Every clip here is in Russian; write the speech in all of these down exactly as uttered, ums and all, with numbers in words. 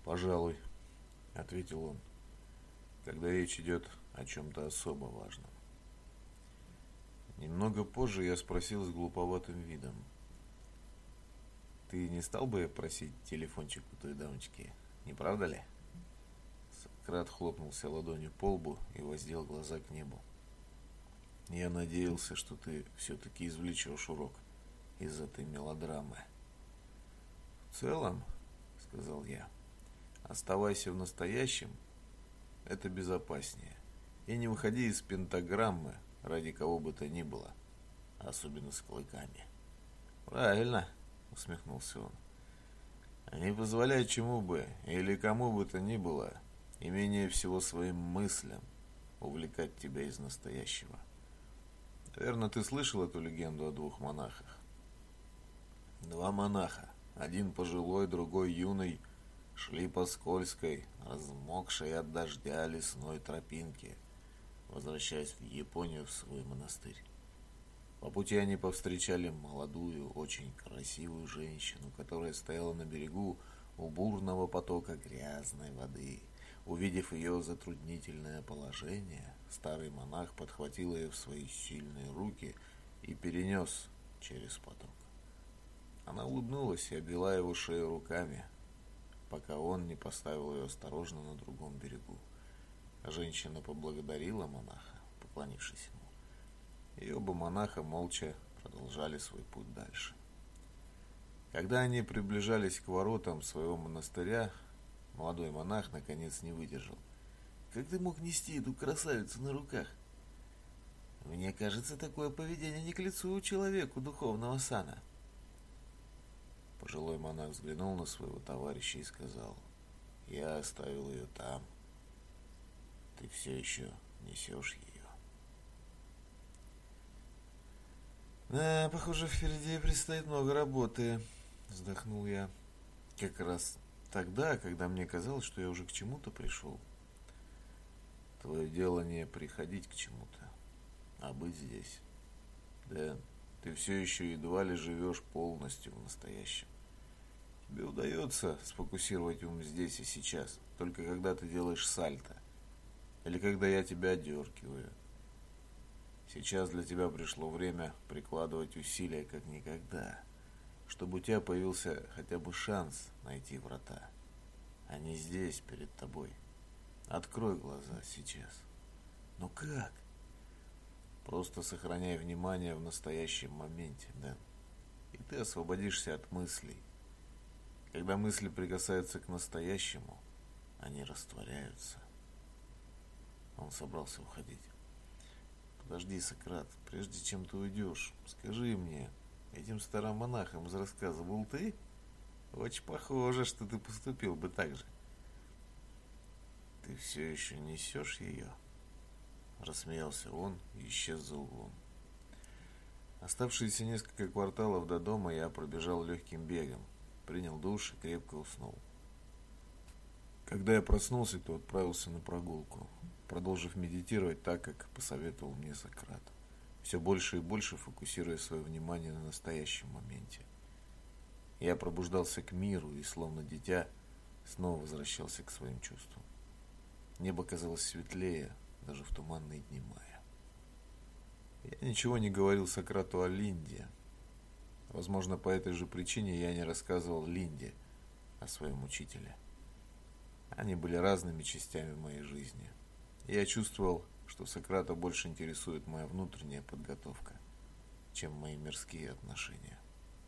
«Пожалуй», — ответил он, когда речь идет о чем-то особо важном. Немного позже я спросил с глуповатым видом: «Ты не стал бы просить телефончик у той дамочки, не правда ли?» Сократ хлопнулся ладонью по лбу и воздел глаза к небу. «Я надеялся, что ты все-таки извлечешь урок из этой мелодрамы». «В целом, — сказал я, — оставайся в настоящем, это безопаснее. И не выходи из пентаграммы ради кого бы то ни было, особенно с клыками». «Правильно, — усмехнулся он. Не позволяй чему бы или кому бы то ни было, и менее всего своим мыслям, увлекать тебя из настоящего. Наверное, ты слышал эту легенду о двух монахах. Два монаха, один пожилой, другой юный, шли по скользкой, размокшей от дождя лесной тропинке, возвращаясь в Японию в свой монастырь. По пути они повстречали молодую, очень красивую женщину, которая стояла на берегу у бурного потока грязной воды. Увидев ее затруднительное положение, старый монах подхватил ее в свои сильные руки и перенес через поток. Она улыбнулась и обвела его шею руками, пока он не поставил ее осторожно на другом берегу. Женщина поблагодарила монаха, поклонившись ему, и оба монаха молча продолжали свой путь дальше. Когда они приближались к воротам своего монастыря, молодой монах наконец не выдержал. «Как ты мог нести эту красавицу на руках? Мне кажется, такое поведение не к лицу человеку духовного сана». Пожилой монах взглянул на своего товарища и сказал: «Я оставил ее там. Ты все еще несешь ее». «Да, похоже, впереди предстоит много работы», — вздохнул я. «Как раз тогда, когда мне казалось, что я уже к чему-то пришел». «Твое дело не приходить к чему-то, а быть здесь. Да, ты все еще едва ли живешь полностью в настоящем. Тебе удается сфокусировать ум здесь и сейчас, только когда ты делаешь сальто, или когда я тебя отдергиваю. Сейчас для тебя пришло время прикладывать усилия как никогда, чтобы у тебя появился хотя бы шанс найти врата. Они здесь, перед тобой. Открой глаза сейчас». «Но как?» «Просто сохраняй внимание в настоящем моменте, Дэн, и ты освободишься от мыслей. Когда мысли прикасаются к настоящему, они растворяются». Он собрался уходить. «Подожди, Сократ, прежде чем ты уйдешь, скажи мне, этим старым монахом из рассказа был ты? Очень похоже, что ты поступил бы так же». «Ты все еще несешь ее?» Рассмеялся он и исчез за углом. Оставшиеся несколько кварталов до дома я пробежал легким бегом, принял душ и крепко уснул. Когда я проснулся, то отправился на прогулку, продолжив медитировать так, как посоветовал мне Сократ, все больше и больше фокусируя свое внимание на настоящем моменте. Я пробуждался к миру и, словно дитя, снова возвращался к своим чувствам. Небо казалось светлее даже в туманные дни мая. Я ничего не говорил Сократу о Линде. Возможно, по этой же причине я не рассказывал Линде о своем учителе. Они были разными частями моей жизни. Я чувствовал, что Сократа больше интересует моя внутренняя подготовка, чем мои мирские отношения.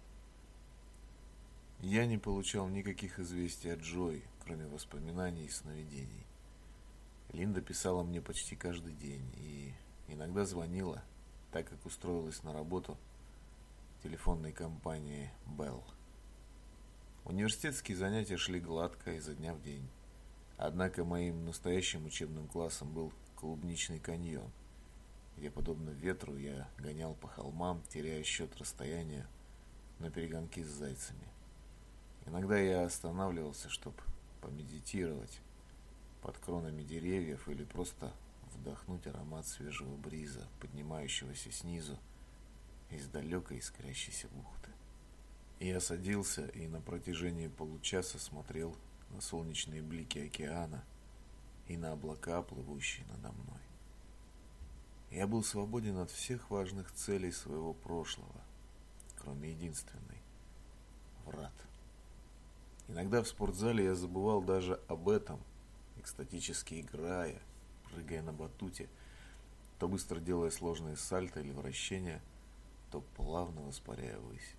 Я не получал никаких известий от Джой, кроме воспоминаний и сновидений. Линда писала мне почти каждый день и иногда звонила, так как устроилась на работу в телефонной компании Bell. Университетские занятия шли гладко изо дня в день. Однако моим настоящим учебным классом был клубничный каньон, где, подобно ветру, я гонял по холмам, теряя счет расстояния на перегонки с зайцами. Иногда я останавливался, чтобы помедитировать под кронами деревьев или просто вдохнуть аромат свежего бриза, поднимающегося снизу из далекой искрящейся бухты. Я садился и на протяжении получаса смотрел, на солнечные блики океана и на облака, плывущие надо мной. Я был свободен от всех важных целей своего прошлого, кроме единственной – врат. Иногда в спортзале я забывал даже об этом, экстатически играя, прыгая на батуте, то быстро делая сложные сальто или вращения, то плавно воспаряя ввысь.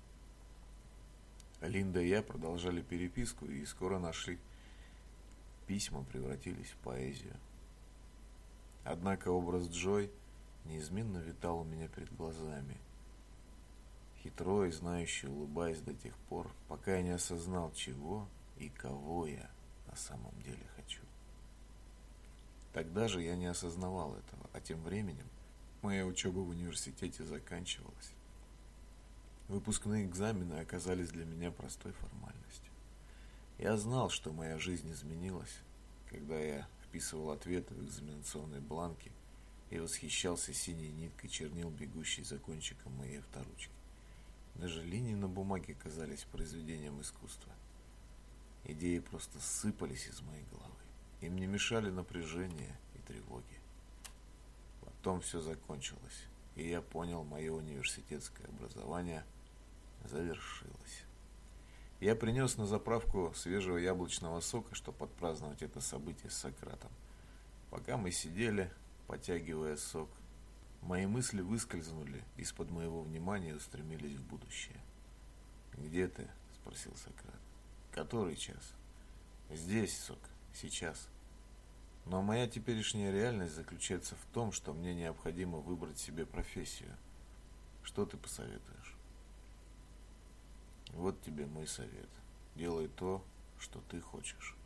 Линда и я продолжали переписку и скоро наши письма превратились в поэзию. Однако образ Джой неизменно витал у меня перед глазами, хитро и знающе улыбаясь до тех пор, пока я не осознал, чего и кого я на самом деле хочу. Тогда же я не осознавал этого, а тем временем моя учеба в университете заканчивалась. Выпускные экзамены оказались для меня простой формальностью. Я знал, что моя жизнь изменилась, когда я вписывал ответы в экзаменационные бланки и восхищался синей ниткой чернил, бегущей за кончиком моей авторучки. Даже линии на бумаге казались произведением искусства. Идеи просто сыпались из моей головы. Им не мешали напряжение и тревоги. Потом все закончилось, и я понял, мое университетское образование завершилось. Я принес на заправку свежего яблочного сока, чтобы отпраздновать это событие с Сократом. Пока мы сидели, потягивая сок, мои мысли выскользнули из-под моего внимания и устремились в будущее. «Где ты?» – спросил Сократ. «Который час?» «Здесь, Сок, сейчас. Но моя теперешняя реальность заключается в том, что мне необходимо выбрать себе профессию. Что ты посоветуешь?» «Вот тебе мой совет. Делай то, что ты хочешь».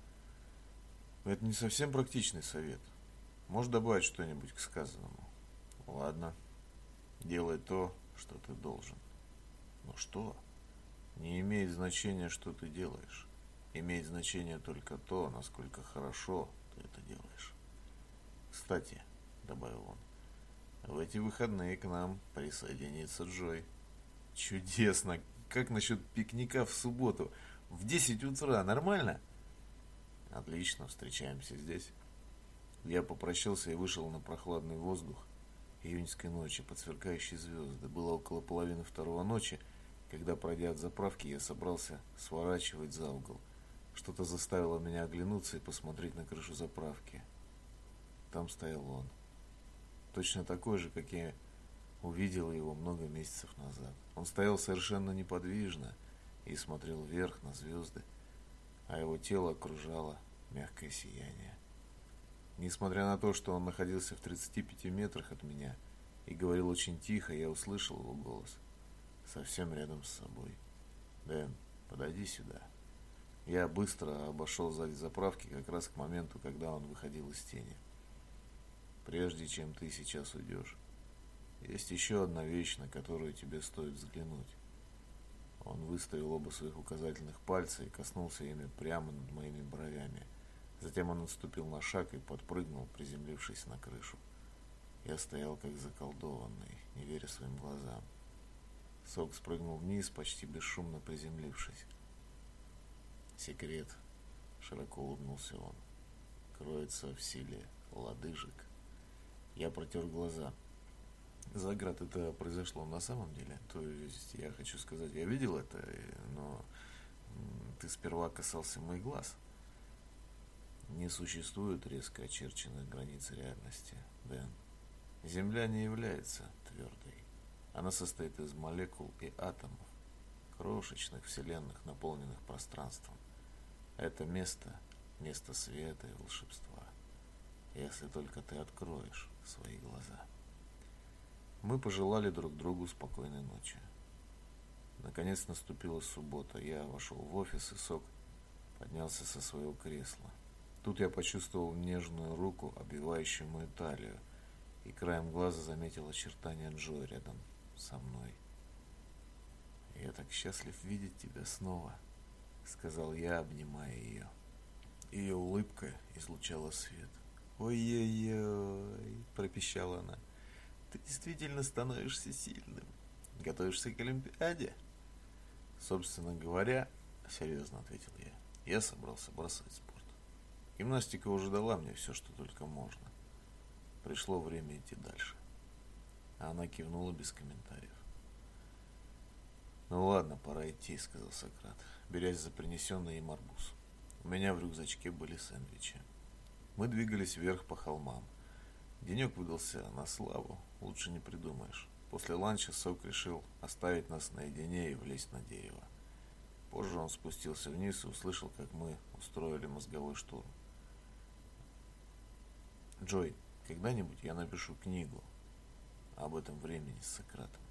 Это не совсем практичный совет. Можешь добавить что-нибудь к сказанному? Ладно. Делай то, что ты должен. Но что? Не имеет значения, что ты делаешь. Имеет значение только то, насколько хорошо ты это делаешь. Кстати, добавил он, в эти выходные к нам присоединится Джой. Чудесно! Как насчет пикника в субботу? В десять утра, нормально? Отлично, встречаемся здесь. Я попрощался и вышел на прохладный воздух июньской ночи под сверкающие звезды. Было около половины второго ночи, когда, пройдя от заправки, я собрался сворачивать за угол. Что-то заставило меня оглянуться и посмотреть на крышу заправки. Там стоял он. Точно такой же, как я увидел его много месяцев назад. Он стоял совершенно неподвижно и смотрел вверх на звезды, а его тело окружало мягкое сияние. Несмотря на то, что он находился в тридцати пяти метрах от меня и говорил очень тихо, я услышал его голос совсем рядом с собой. «Дэн, подойди сюда». Я быстро обошел сзади заправки как раз к моменту, когда он выходил из тени. «Прежде чем ты сейчас уйдешь, есть еще одна вещь, на которую тебе стоит взглянуть». Он выставил оба своих указательных пальца и коснулся ими прямо над моими бровями. Затем он отступил на шаг и подпрыгнул, приземлившись на крышу. Я стоял как заколдованный, не веря своим глазам. Сок спрыгнул вниз, почти бесшумно приземлившись. «Секрет», — широко улыбнулся он, — «кроется в силе лодыжек». Я протер глаза. Заград, это произошло на самом деле? То есть, я хочу сказать, я видел это, но ты сперва касался моих глаз. Не существует резко очерченных границ реальности, Дэн. Земля не является твердой. Она состоит из молекул и атомов, крошечных вселенных, наполненных пространством. Это место – место света и волшебства, если только ты откроешь свои глаза. Мы пожелали друг другу спокойной ночи. Наконец наступила суббота. Я вошел в офис, и Сок поднялся со своего кресла. Тут я почувствовал нежную руку, обвивающую мою талию, и краем глаза заметил очертания Джой рядом со мной. «Я так счастлив видеть тебя снова», — сказал я, обнимая ее. Ее улыбка излучала свет. «Ой-ой-ой», — пропищала она, — «ты действительно становишься сильным. Готовишься к Олимпиаде?» «Собственно говоря», — серьезно ответил я, Я собрался бросать спорт. Гимнастика уже дала мне все, что только можно. Пришло время идти дальше. А она кивнула без комментариев. «Ну ладно, пора идти», — сказал Сократ, берясь за принесенный им арбуз. У меня в рюкзачке были сэндвичи. Мы двигались вверх по холмам. Денек выдался на славу, лучше не придумаешь. После ланча Сок решил оставить нас наедине и влезть на дерево. Позже он спустился вниз и услышал, как мы устроили мозговой штурм. «Джой, когда-нибудь я напишу книгу об этом времени с Сократом».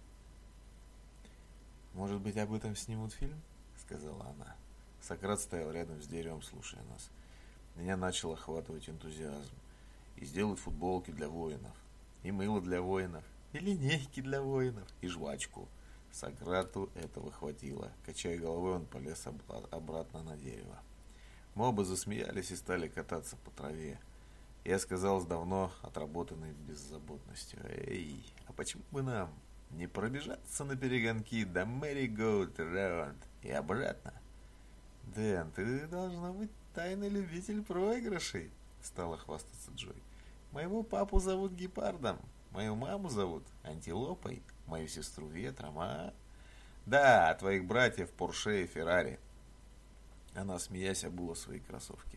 «Может быть, об этом снимут фильм?» — сказала она. Сократ стоял рядом с деревом, слушая нас. Меня начал охватывать энтузиазм. И сделать футболки для воинов, и мыло для воинов, и линейки для воинов, и жвачку. Сократу этого хватило. Качая головой, он полез обратно на дерево. Мы оба засмеялись и стали кататься по траве. Я сказал с давно отработанной беззаботностью: «Эй, а почему бы нам не пробежаться на перегонки до Merry-Go-Round и обратно?» «Дэн, ты должна быть тайный любитель проигрышей», — стала хвастаться Джой. «Моего папу зовут Гепардом, мою маму зовут Антилопой, мою сестру Ветром, а...» «Да, а твоих братьев Порше и Феррари». Она, смеясь, обула свои кроссовки.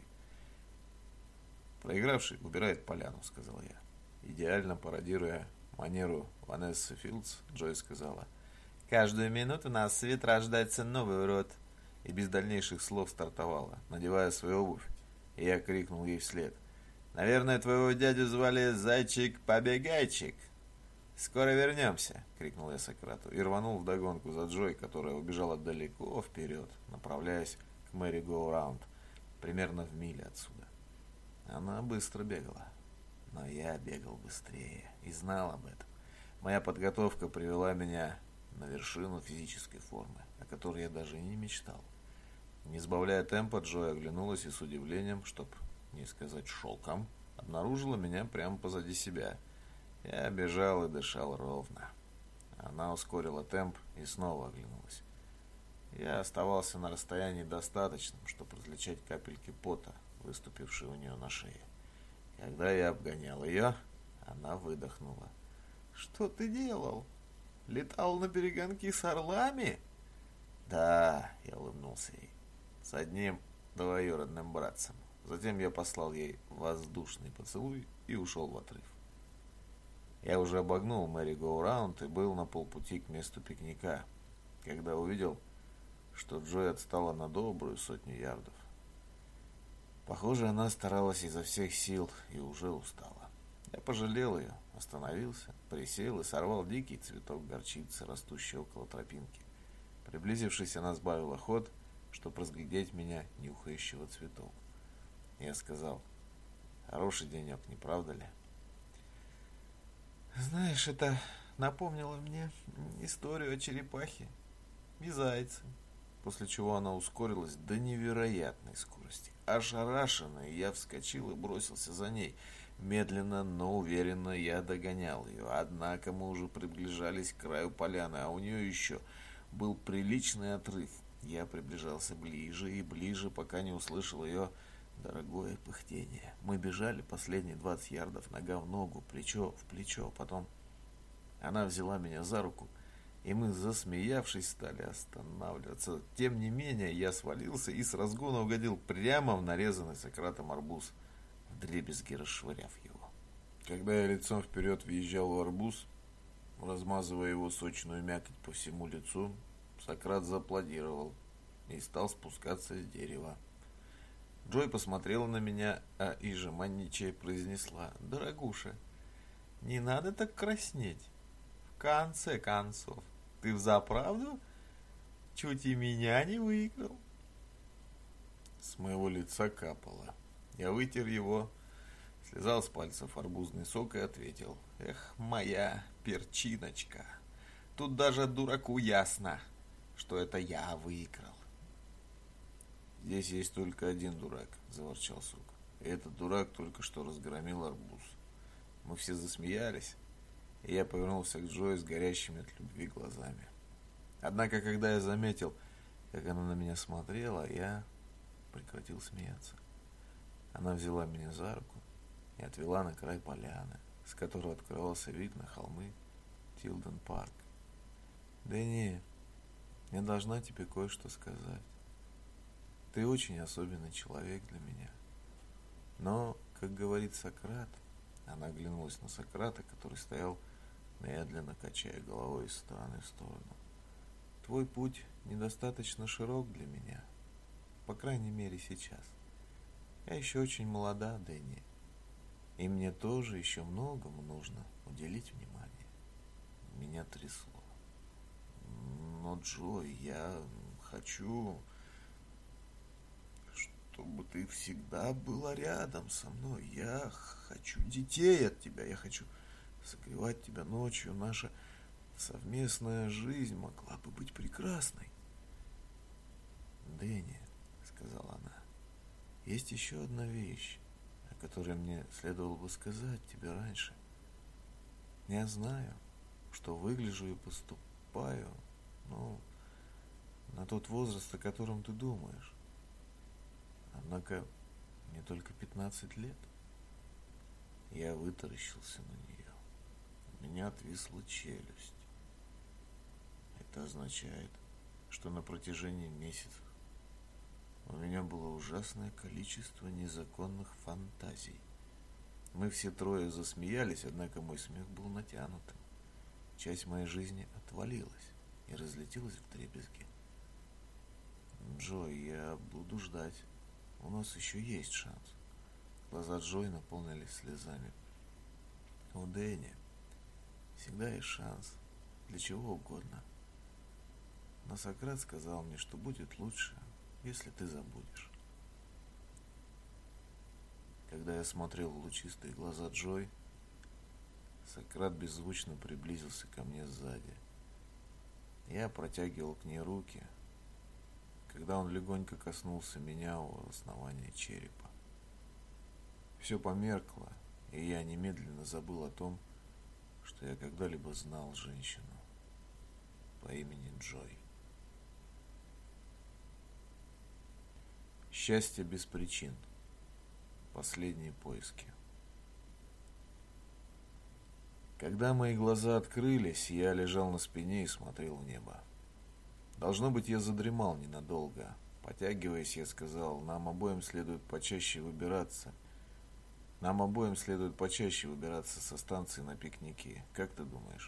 «Проигравший убирает поляну», — сказал я. Идеально пародируя манеру Ванессы Филдс, Джой сказала: «Каждую минуту на свет рождается новый урод». И без дальнейших слов стартовала, надевая свою обувь. И я крикнул ей вслед: «Наверное, твоего дядю звали Зайчик-побегайчик». «Скоро вернемся!» — крикнул я Сократу и рванул вдогонку за Джой, которая убежала далеко вперед, направляясь к Merry-Go-Round, примерно в миле отсюда. Она быстро бегала, но я бегал быстрее и знал об этом. Моя подготовка привела меня на вершину физической формы, о которой я даже и не мечтал. Не сбавляя темпа, Джой оглянулась и с удивлением, чтоб не сказать шоком, обнаружила меня прямо позади себя. Я бежал и дышал ровно. Она ускорила темп и снова оглянулась. Я оставался на расстоянии достаточном, чтобы различать капельки пота, выступившие у нее на шее. Когда я обгонял ее, она выдохнула. «Что ты делал? Летал на перегонки с орлами?» «Да», — я улыбнулся ей, — «с одним двоюродным братцем». Затем я послал ей воздушный поцелуй и ушел в отрыв. Я уже обогнул Merry-Go-Round и был на полпути к месту пикника, когда увидел, что Джой отстала на добрую сотню ярдов. Похоже, она старалась изо всех сил и уже устала. Я пожалел ее, остановился, присел и сорвал дикий цветок горчицы, растущий около тропинки. Приблизившись, она сбавила ход, чтобы разглядеть меня, нюхающего цветок. Я сказал: «Хороший денек, не правда ли?» «Знаешь, это напомнило мне историю о черепахе и зайце», после чего она ускорилась до невероятной скорости. Ошарашенный, я вскочил и бросился за ней. Медленно, но уверенно я догонял ее. Однако мы уже приближались к краю поляны, а у нее еще был приличный отрыв. Я приближался ближе и ближе, пока не услышал ее дорогое пыхтение. Мы бежали последние двадцать ярдов нога в ногу, плечо в плечо. Потом она взяла меня за руку, и мы, засмеявшись, стали останавливаться. Тем не менее, я свалился и с разгона угодил прямо в нарезанный Сократом арбуз, вдребезги расшвыряв его. Когда я лицом вперед въезжал в арбуз, размазывая его сочную мякоть по всему лицу, Сократ зааплодировал и стал спускаться с дерева. Джой посмотрела на меня, а иже манничая произнесла: «Дорогуша, не надо так краснеть. В конце концов, ты взаправду чуть и меня не выиграл». С моего лица капало. Я вытер его, слезал с пальцев арбузный сок и ответил: «Эх, моя перчиночка, тут даже дураку ясно, что это я выиграл». «Здесь есть только один дурак», — заворчал Сок. «И этот дурак только что разгромил арбуз». Мы все засмеялись, и я повернулся к Джой с горящими от любви глазами. Однако, когда я заметил, как она на меня смотрела, я прекратил смеяться. Она взяла меня за руку и отвела на край поляны, с которой открывался вид на холмы Тилден-парк. «Дэнни, я должна тебе кое-что сказать. Ты очень особенный человек для меня. Но, как говорит Сократ...» Она оглянулась на Сократа, который стоял, медленно качая головой из стороны в сторону. «Твой путь недостаточно широк для меня. По крайней мере, сейчас. Я еще очень молода, Дэнни. И мне тоже еще многому нужно уделить внимание». Меня трясло. «Но, Джой, я хочу, чтобы ты всегда была рядом со мной. Я хочу детей от тебя. Я хочу согревать тебя ночью. Наша совместная жизнь могла бы быть прекрасной». «Дэнни», — сказала она, — «есть еще одна вещь, о которой мне следовало бы сказать тебе раньше. Я знаю, что выгляжу и поступаю, ну, на тот возраст, о котором ты думаешь. Однако мне только пятнадцать лет». Я вытаращился на нее. У меня отвисла челюсть. Это означает, что на протяжении месяцев у меня было ужасное количество незаконных фантазий. Мы все трое засмеялись, однако мой смех был натянутым. Часть моей жизни отвалилась и разлетелась вдребезги. «Джой, я буду ждать. У нас еще есть шанс». Глаза Джой наполнились слезами. «У Дэнни всегда есть шанс для чего угодно. Но Сократ сказал мне, что будет лучше, если ты забудешь». Когда я смотрел в лучистые глаза Джой, Сократ беззвучно приблизился ко мне сзади. Я протягивал к ней руки, когда он легонько коснулся меня у основания черепа. Все померкло, и я немедленно забыл о том, что я когда-либо знал женщину по имени Джой. Счастье без причин. Последние поиски. Когда мои глаза открылись, я лежал на спине и смотрел в небо. Должно быть, я задремал ненадолго. Потягиваясь, я сказал: нам обоим следует почаще выбираться. Нам обоим следует почаще выбираться со станции на пикники. Как ты думаешь?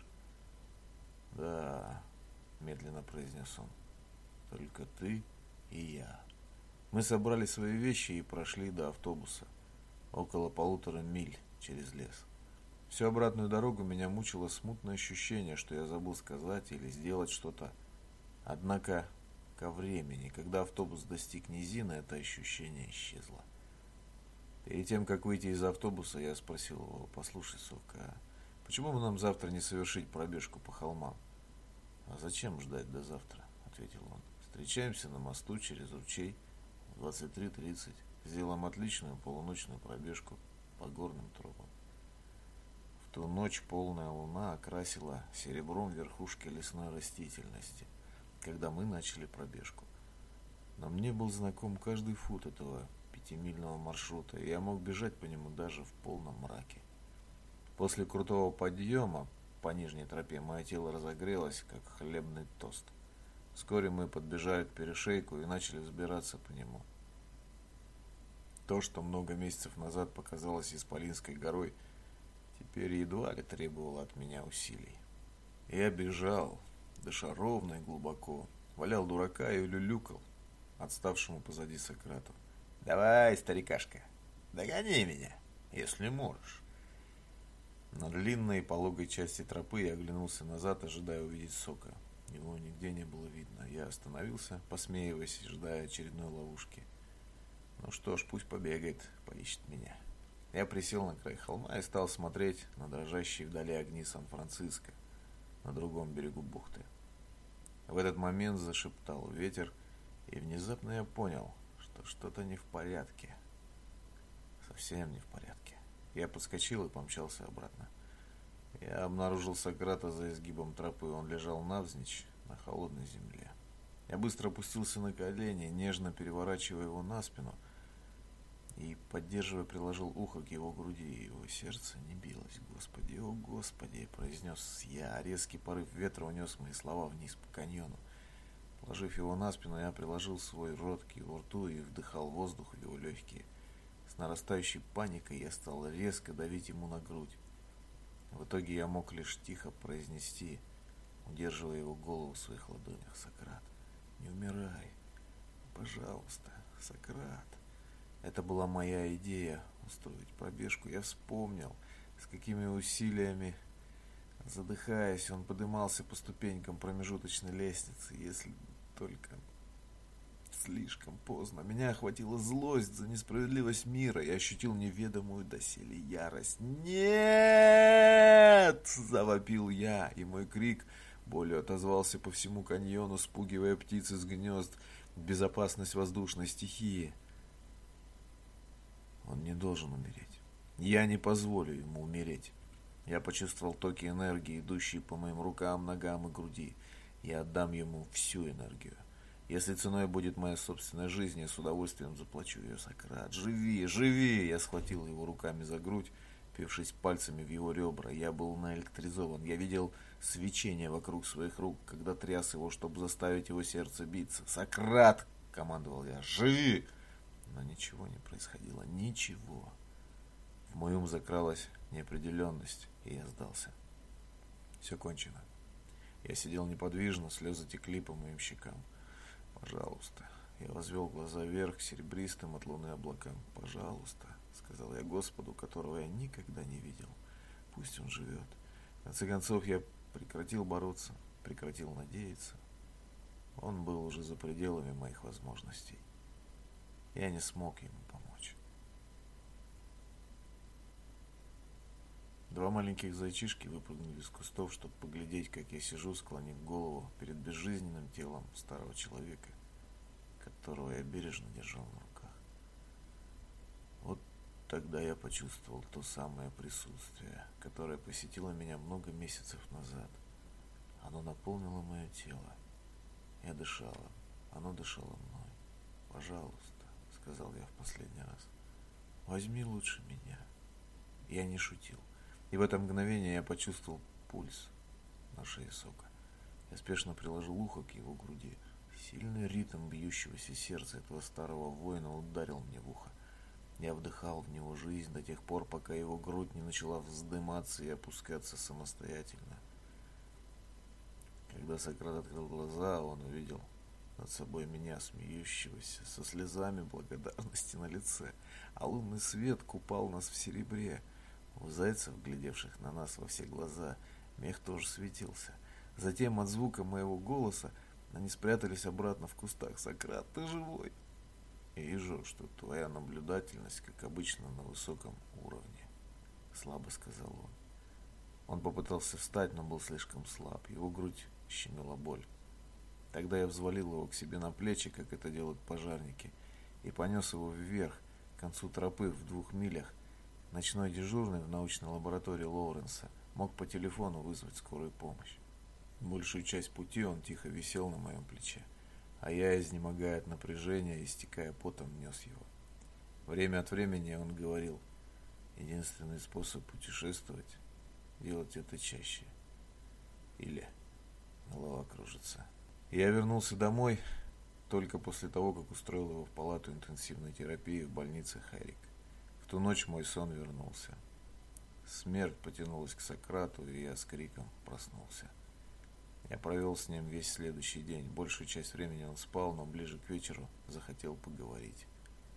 Да, медленно произнес он. Только ты и я. Мы собрали свои вещи и прошли до автобуса. Около полутора миль через лес. Всю обратную дорогу меня мучило смутное ощущение, что я забыл сказать или сделать что-то. Однако ко времени, когда автобус достиг низины, это ощущение исчезло. Перед тем, как выйти из автобуса, я спросил его: послушай, Сок, а почему бы нам завтра не совершить пробежку по холмам? А зачем ждать до завтра, ответил он. Встречаемся на мосту через ручей в двадцать три тридцать. Сделаем отличную полуночную пробежку по горным тропам. В ту ночь полная луна окрасила серебром верхушки лесной растительности, когда мы начали пробежку. Но мне был знаком каждый фут этого пятимильного маршрута, и я мог бежать по нему даже в полном мраке. После крутого подъема по нижней тропе мое тело разогрелось, как хлебный тост. Вскоре мы подбежали к перешейку и начали взбираться по нему. То, что много месяцев назад показалось Исполинской горой, теперь едва ли требовало от меня усилий. Я бежал, дыша ровно и глубоко, валял дурака и люлюкал отставшему позади Сократу. «Давай, старикашка, догони меня, если можешь». На длинной пологой части тропы я оглянулся назад, ожидая увидеть Сока. Его нигде не было видно. Я остановился, посмеиваясь, ожидая очередной ловушки. Ну что ж, пусть побегает, поищет меня. Я присел на край холма и стал смотреть на дрожащие вдали огни Сан-Франциско на другом берегу бухты. В этот момент зашептал ветер, и внезапно я понял, что что-то не в порядке. Совсем не в порядке. Я подскочил и помчался обратно. Я обнаружил Сократа за изгибом тропы. Он лежал навзничь на холодной земле. Я быстро опустился на колени, нежно переворачивая его на спину и, поддерживая, приложил ухо к его груди. Его сердце не билось. «Господи, о Господи!» – произнес я. Резкий порыв ветра унес мои слова вниз по каньону. Положив его на спину, я приложил свой рот к его рту и вдыхал воздух в его легкие. С нарастающей паникой я стал резко давить ему на грудь. В итоге я мог лишь тихо произнести, удерживая его голову в своих ладонях: «Сократ, не умирай, пожалуйста, Сократ». Это была моя идея — устроить пробежку. Я вспомнил, с какими усилиями, задыхаясь, он поднимался по ступенькам промежуточной лестницы. Если только слишком поздно. Меня охватила злость за несправедливость мира. Я ощутил неведомую доселе ярость. «Нет!» — завопил я, и мой крик болью отозвался по всему каньону, спугивая птиц из гнезд в безопасность воздушной стихии. Он не должен умереть. Я не позволю ему умереть. Я почувствовал токи энергии, идущие по моим рукам, ногам и груди. Я отдам ему всю энергию. Если ценой будет моя собственная жизнь, я с удовольствием заплачу ее. «Сократ, живи, живи!» Я схватил его руками за грудь, впившись пальцами в его ребра. Я был наэлектризован. Я видел свечение вокруг своих рук, когда тряс его, чтобы заставить его сердце биться. «Сократ!» — командовал я. «Живи!» Но ничего не происходило. Ничего. В мой ум закралась неопределенность, и я сдался. Все кончено. Я сидел неподвижно, слезы текли по моим щекам. «Пожалуйста». Я возвел глаза вверх к серебристым от луны облакам. «Пожалуйста», — сказал я Господу, которого я никогда не видел. «Пусть он живет». В конце концов, я прекратил бороться, прекратил надеяться. Он был уже за пределами моих возможностей. Я не смог ему помочь. Два маленьких зайчишки выпрыгнули из кустов, чтобы поглядеть, как я сижу, склонив голову перед безжизненным телом старого человека, которого я бережно держал на руках. Вот тогда я почувствовал то самое присутствие, которое посетило меня много месяцев назад. Оно наполнило мое тело. Я дышала, оно дышало мной. «Пожалуйста», — сказал я в последний раз, — «возьми лучше меня». Я не шутил. И в это мгновение я почувствовал пульс на шее Сока. Я спешно приложил ухо к его груди. Сильный ритм бьющегося сердца этого старого воина ударил мне в ухо. Я вдыхал в него жизнь до тех пор, пока его грудь не начала вздыматься и опускаться самостоятельно. Когда Сократ открыл глаза, он увидел над собой меня, смеющегося, со слезами благодарности на лице, а лунный свет купал нас в серебре. У зайцев, глядевших на нас во все глаза, мех тоже светился. Затем от звука моего голоса они спрятались обратно в кустах. «Сократ, ты живой?» «Я вижу, что твоя наблюдательность, как обычно, на высоком уровне», — слабо сказал он. Он попытался встать, но был слишком слаб. Его грудь щемила боль. Тогда я взвалил его к себе на плечи, как это делают пожарники, и понес его вверх, к концу тропы в двух милях. Ночной дежурный в научной лаборатории Лоуренса мог по телефону вызвать скорую помощь. Большую часть пути он тихо висел на моем плече, а я, изнемогая от напряжения, истекая потом, нес его. Время от времени он говорил: «Единственный способ путешествовать — делать это чаще. Или голова кружится». Я вернулся домой только после того, как устроил его в палату интенсивной терапии в больнице Хэрик. В ту ночь мой сон вернулся. Смерть потянулась к Сократу, и я с криком проснулся. Я провел с ним весь следующий день. Большую часть времени он спал, но ближе к вечеру захотел поговорить.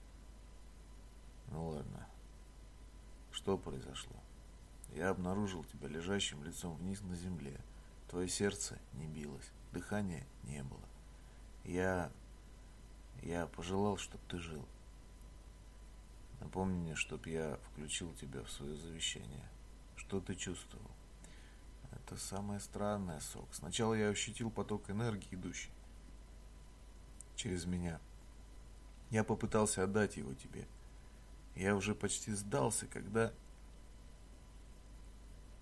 «Ну ладно. Что произошло? Я обнаружил тебя лежащим лицом вниз на земле. Твое сердце не билось, дыхания не было. Я... я пожелал, чтоб ты жил. Напомни мне, чтоб я включил тебя в свое завещание. Что ты чувствовал?» «Это самое странное, Сок. Сначала я ощутил поток энергии, идущий через меня. Я попытался отдать его тебе. Я уже почти сдался, когда...»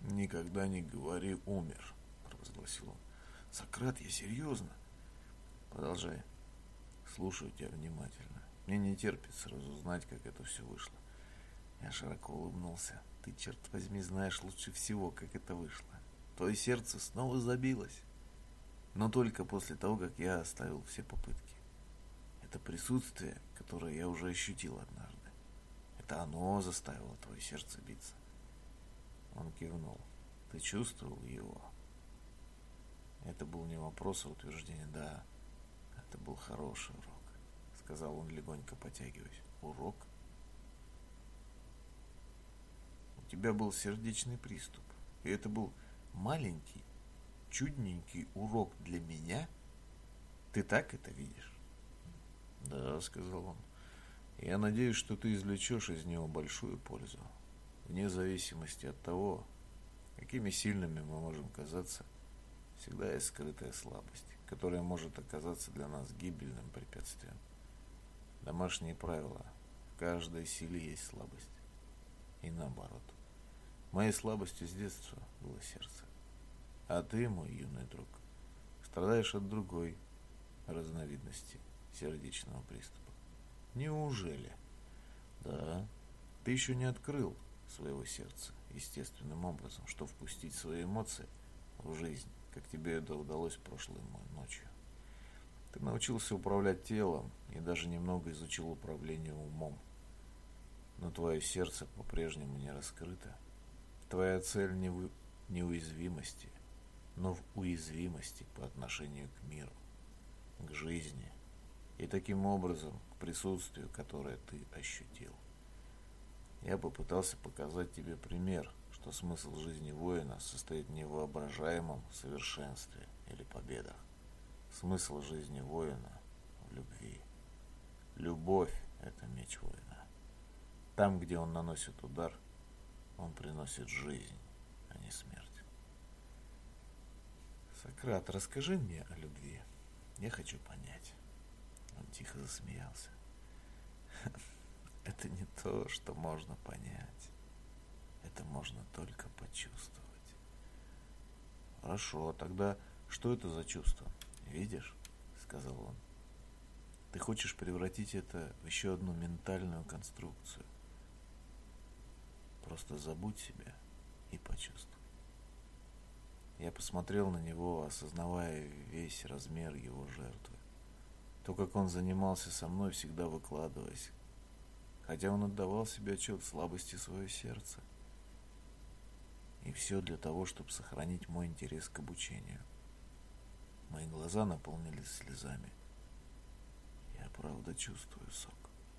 «Никогда не говори «умер», — провозгласил он. «Сократ, я серьезно. Продолжай. Слушаю тебя внимательно. Мне не терпится разузнать, как это все вышло. Я широко улыбнулся. Ты, черт возьми, знаешь лучше всего, как это вышло. Твое сердце снова забилось. Но только после того, как я оставил все попытки. Это присутствие, которое я уже ощутил однажды. Это оно заставило твое сердце биться. Он кивнул. Ты чувствовал его? Это был не вопрос, а утверждение. Да, это был хороший урок, сказал он, легонько потягиваясь. Урок? У тебя был сердечный приступ. И это был маленький, чудненький урок для меня? Ты так это видишь? Да, сказал он. Я надеюсь, что ты извлечешь из него большую пользу. Вне зависимости от того, какими сильными мы можем казаться, всегда есть скрытая слабость, которая может оказаться для нас гибельным препятствием. Домашние правила. В каждой силе есть слабость. И наоборот. Моей слабостью с детства было сердце. А ты, мой юный друг, страдаешь от другой разновидности сердечного приступа. Неужели? Да, ты еще не открыл своего сердца естественным образом, что впустить свои эмоции в жизнь, как тебе это удалось прошлой ночью. Ты научился управлять телом и даже немного изучил управление умом. Но твое сердце по-прежнему не раскрыто. Твоя цель не в неуязвимости, но в уязвимости по отношению к миру, к жизни и таким образом к присутствию, которое ты ощутил. Я попытался показать тебе пример, что смысл жизни воина состоит не в воображаемом совершенстве или победах. Смысл жизни воина в любви. Любовь – это меч воина. Там, где он наносит удар, он приносит жизнь, а не смерть. Сократ, расскажи мне о любви. Я хочу понять. Он тихо засмеялся. Это не то, что можно понять. Это можно только почувствовать. Хорошо, тогда что это за чувство? Видишь, сказал он. Ты хочешь превратить это в еще одну ментальную конструкцию. Просто забудь себя и почувствуй. Я посмотрел на него, осознавая весь размер его жертвы. То, как он занимался со мной, всегда выкладываясь, хотя он отдавал себе отчет в слабости своего сердца. И все для того, чтобы сохранить мой интерес к обучению. Мои глаза наполнились слезами. Я правда чувствую сок.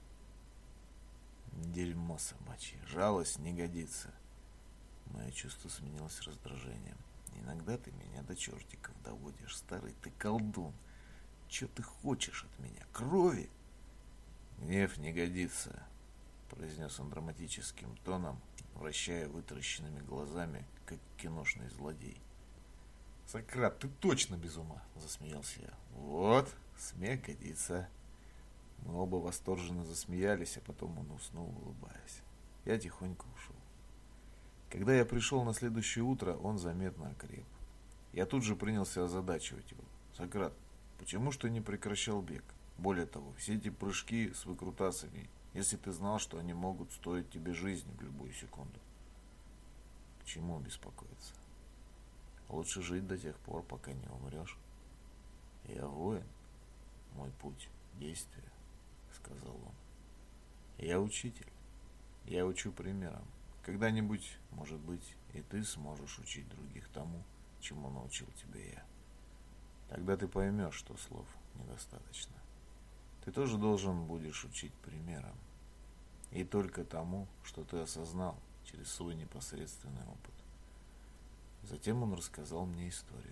Дерьмо собачье. Жалость не годится. Мое чувство сменилось раздражением. Иногда ты меня до чертиков доводишь, старый ты колдун. Че ты хочешь от меня? Крови? Гнев не годится, произнес он драматическим тоном, вращая вытаращенными глазами, как киношный злодей. Сократ, ты точно без ума, засмеялся я. Вот, смех годится. Мы оба восторженно засмеялись, а потом он уснул, улыбаясь. Я тихонько ушел. Когда я пришел на следующее утро, он заметно окреп. Я тут же принялся озадачивать его. Сократ, почему ж ты не прекращал бег? Более того, все эти прыжки с выкрутасами, если ты знал, что они могут стоить тебе жизни в любую секунду. К чему беспокоиться? Лучше жить до тех пор, пока не умрешь. Я воин. Мой путь – действие, сказал он. Я учитель. Я учу примером. Когда-нибудь, может быть, и ты сможешь учить других тому, чему научил тебя я. Тогда ты поймешь, что слов недостаточно. Ты тоже должен будешь учить примером. И только тому, что ты осознал через свой непосредственный опыт. Затем он рассказал мне историю.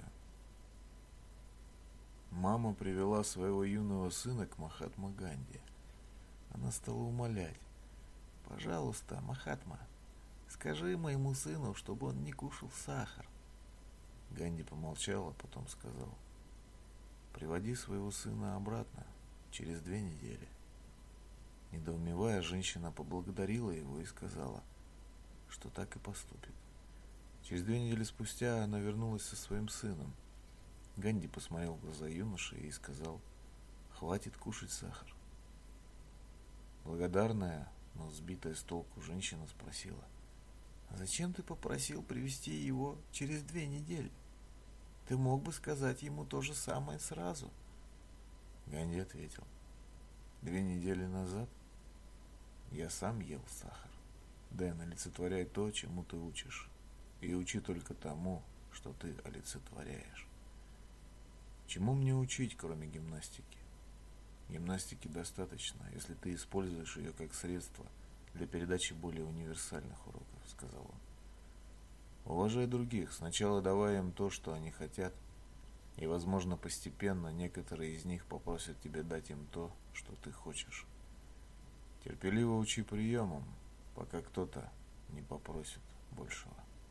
Мама привела своего юного сына к Махатма Ганди. Она стала умолять. «Пожалуйста, Махатма, скажи моему сыну, чтобы он не кушал сахар». Ганди помолчал, а потом сказал. «Приводи своего сына обратно через две недели». Недоумевая, женщина поблагодарила его и сказала, что так и поступит. Через две недели спустя она вернулась со своим сыном. Ганди посмотрел в глаза юноши и сказал, Хватит кушать сахар. Благодарная, но сбитая с толку женщина спросила: «А зачем ты попросил привезти его через две недели? Ты мог бы сказать ему то же самое сразу». Ганди ответил: «Две недели назад я сам ел сахар. Дэн, олицетворяй то, чему ты учишь, и учи только тому, что ты олицетворяешь». Чему мне учить, кроме гимнастики? Гимнастики достаточно, если ты используешь ее как средство для передачи более универсальных уроков, сказал он. Уважай других, сначала давай им то, что они хотят, и, возможно, постепенно некоторые из них попросят тебя дать им то, что ты хочешь. Терпеливо учи приемам, пока кто-то не попросит большего.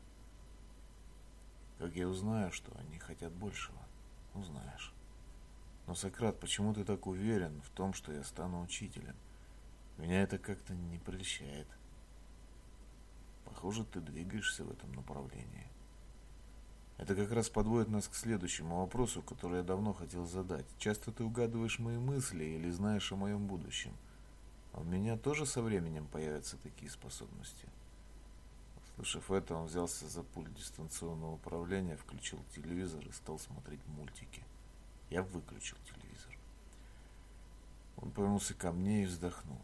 Как я узнаю, что они хотят большего? Узнаешь. Но, Сократ, почему ты так уверен в том, что я стану учителем? Меня это как-то не прельщает. Похоже, ты двигаешься в этом направлении. Это как раз подводит нас к следующему вопросу, который я давно хотел задать. Часто ты угадываешь мои мысли или знаешь о моем будущем? А у меня тоже со временем появятся такие способности. Услышав это, он взялся за пульт дистанционного управления, включил телевизор и стал смотреть мультики. Я выключил телевизор. Он повернулся ко мне и вздохнул.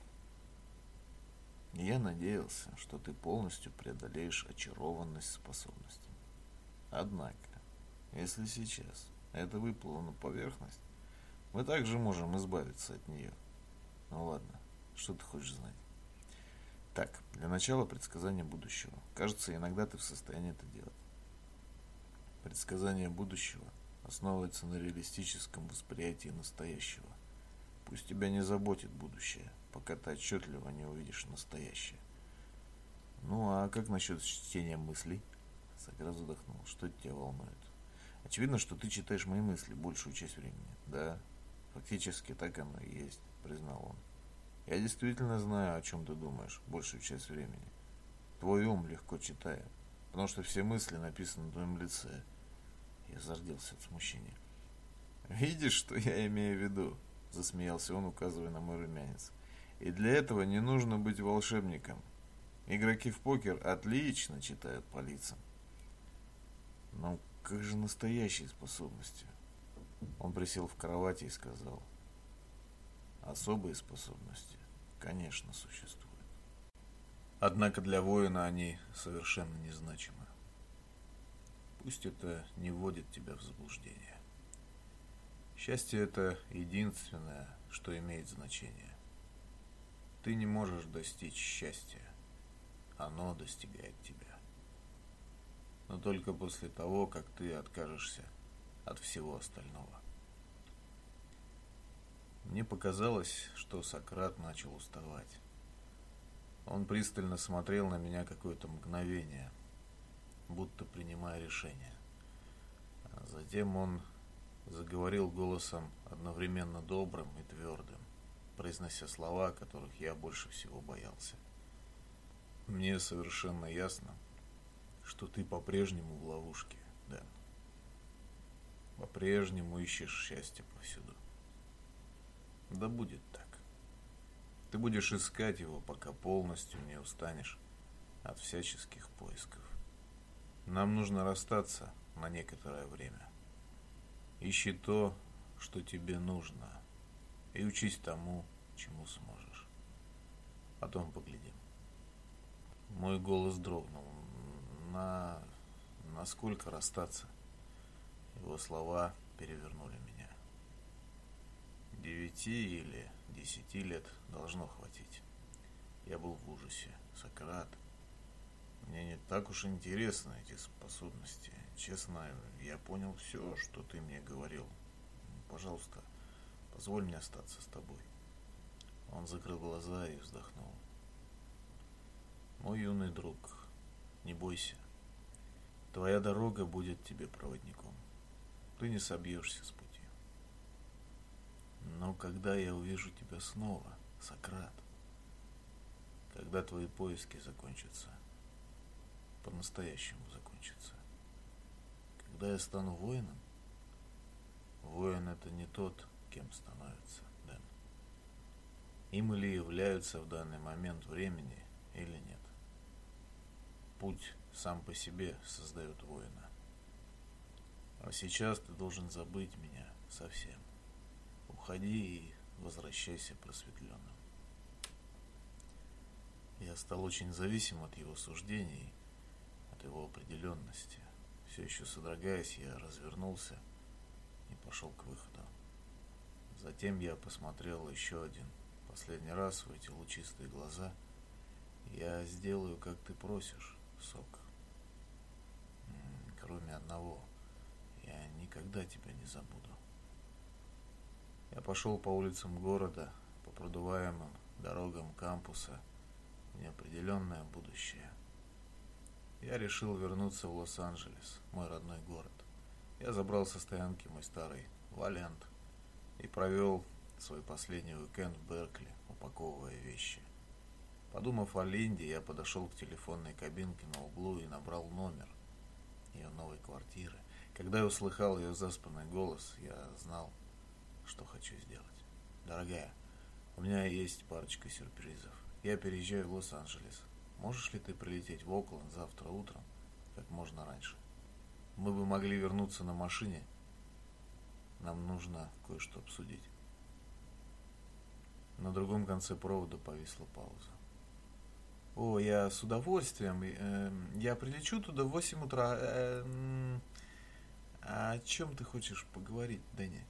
Я надеялся, что ты полностью преодолеешь очарованность способностями. Однако, если сейчас это выплыло на поверхность, мы также можем избавиться от нее. Ну ладно, что ты хочешь знать? Так, для начала предсказание будущего. Кажется, иногда ты в состоянии это делать. Предсказание будущего основывается на реалистическом восприятии настоящего. Пусть тебя не заботит будущее, пока ты отчетливо не увидишь настоящее. Ну а как насчет чтения мыслей? Сократ вздохнул. Что это тебя волнует? Очевидно, что ты читаешь мои мысли большую часть времени. Да, фактически так оно и есть, признал он. Я действительно знаю, о чем ты думаешь большую часть времени. Твой ум легко читает, потому что все мысли написаны на твоем лице. Я зарделся от смущения. Видишь, что я имею в виду? Засмеялся он, указывая на мой румянец. И для этого не нужно быть волшебником. Игроки в покер отлично читают по лицам. Но как же настоящие способности? Он присел в кровати и сказал: особые способности, конечно, существуют. Однако для воина они совершенно незначимы. Пусть это не вводит тебя в заблуждение. Счастье – это единственное, что имеет значение. Ты не можешь достичь счастья. Оно достигает тебя. Но только после того, как ты откажешься от всего остального. Мне показалось, что Сократ начал уставать. Он пристально смотрел на меня какое-то мгновение, будто принимая решение. А затем он заговорил голосом одновременно добрым и твердым, произнося слова, которых я больше всего боялся. Мне совершенно ясно, что ты по-прежнему в ловушке, Дэн. По-прежнему ищешь счастье повсюду. Да будет так. Ты будешь искать его, пока полностью не устанешь от всяческих поисков. Нам нужно расстаться на некоторое время. Ищи то, что тебе нужно, и учись тому, чему сможешь. Потом поглядим. Мой голос дрогнул. На... Насколько расстаться? Его слова перевернули меня. Девяти или десяти лет должно хватить. Я был в ужасе. Сократ, мне не так уж интересны эти способности. Честно, я понял все, что ты мне говорил. Пожалуйста, позволь мне остаться с тобой. Он закрыл глаза и вздохнул. Мой юный друг, не бойся. Твоя дорога будет тебе проводником. Ты не собьешься с пути. Но когда я увижу тебя снова, Сократ, когда твои поиски закончатся, по-настоящему закончатся, когда я стану воином, воин — это не тот, кем становятся, Дэн. Им или являются в данный момент времени, или нет. Путь сам по себе создает воина. А сейчас ты должен забыть меня совсем. Уходи и возвращайся просветленным. Я стал очень зависим от его суждений, от его определенности. Все еще содрогаясь, я развернулся и пошел к выходу. Затем я посмотрел еще один, последний раз в эти лучистые глаза. Я сделаю, как ты просишь, Сок. Кроме одного, я никогда тебя не забуду. Я пошел по улицам города, по продуваемым дорогам кампуса в неопределенное будущее. Я решил вернуться в Лос-Анджелес, мой родной город. Я забрал со стоянки мой старый Валиант и провел свой последний уикенд в Беркли, упаковывая вещи. Подумав о Линде, я подошел к телефонной кабинке на углу и набрал номер ее новой квартиры. Когда я услыхал ее заспанный голос, я знал, что хочу сделать. Дорогая, у меня есть парочка сюрпризов. Я переезжаю в Лос-Анджелес. Можешь ли ты прилететь в Окленд завтра утром, как можно раньше? Мы бы могли вернуться на машине. Нам нужно кое-что обсудить. На другом конце провода повисла пауза. О, я с удовольствием. Я прилечу туда в восемь утра. А о чем ты хочешь поговорить, Дэнни?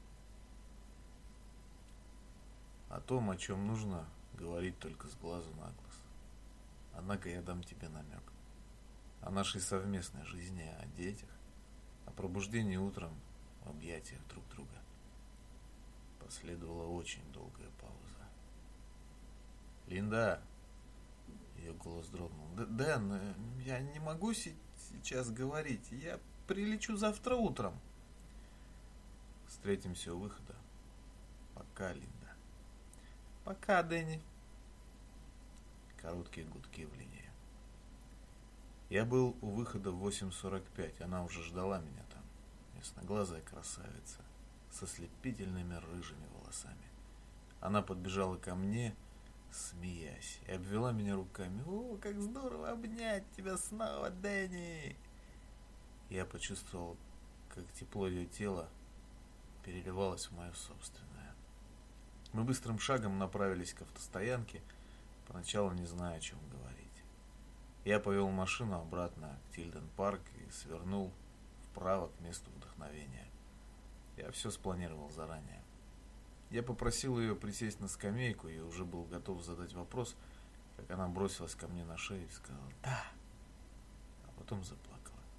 О том, о чем нужно говорить только с глазу на глаз. Однако я дам тебе намек. О нашей совместной жизни, о детях, о пробуждении утром в объятиях друг друга. Последовала очень долгая пауза. Линда! Ее голос дрогнул. Дэн, я не могу сейчас говорить. Я прилечу завтра утром. Встретимся у выхода. Пока, Линда. Пока, Дэнни. Короткие гудки в линии. Я был у выхода в восемь сорок пять. Она уже ждала меня там. Ясноглазая красавица со слепительными рыжими волосами. Она подбежала ко мне, смеясь, и обвела меня руками. О, как здорово обнять тебя снова, Дэнни! Я почувствовал, как тепло ее тела переливалось в мое собственное. Мы быстрым шагом направились к автостоянке, поначалу не зная, о чем говорить. Я повел машину обратно к Тильден-парк и свернул вправо к месту вдохновения. Я все спланировал заранее. Я попросил ее присесть на скамейку и уже был готов задать вопрос, как она бросилась ко мне на шею и сказала «да», а потом заплакала.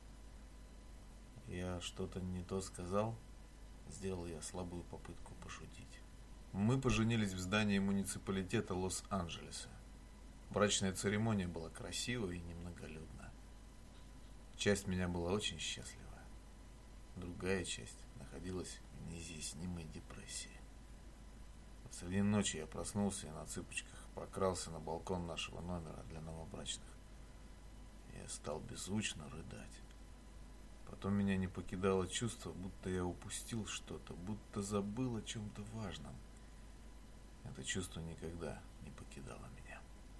Я что-то не то сказал, сделал я слабую попытку пошутить. Мы поженились в здании муниципалитета Лос-Анджелеса. Брачная церемония была красивая и немноголюдна. Часть меня была очень счастлива. Другая часть находилась в неизъяснимой депрессии. Посреди ночи я проснулся и на цыпочках прокрался на балкон нашего номера для новобрачных. Я стал беззвучно рыдать. Потом меня не покидало чувство, будто я упустил что-то, будто забыл о чем-то важном. Это чувство никогда не покидало меня.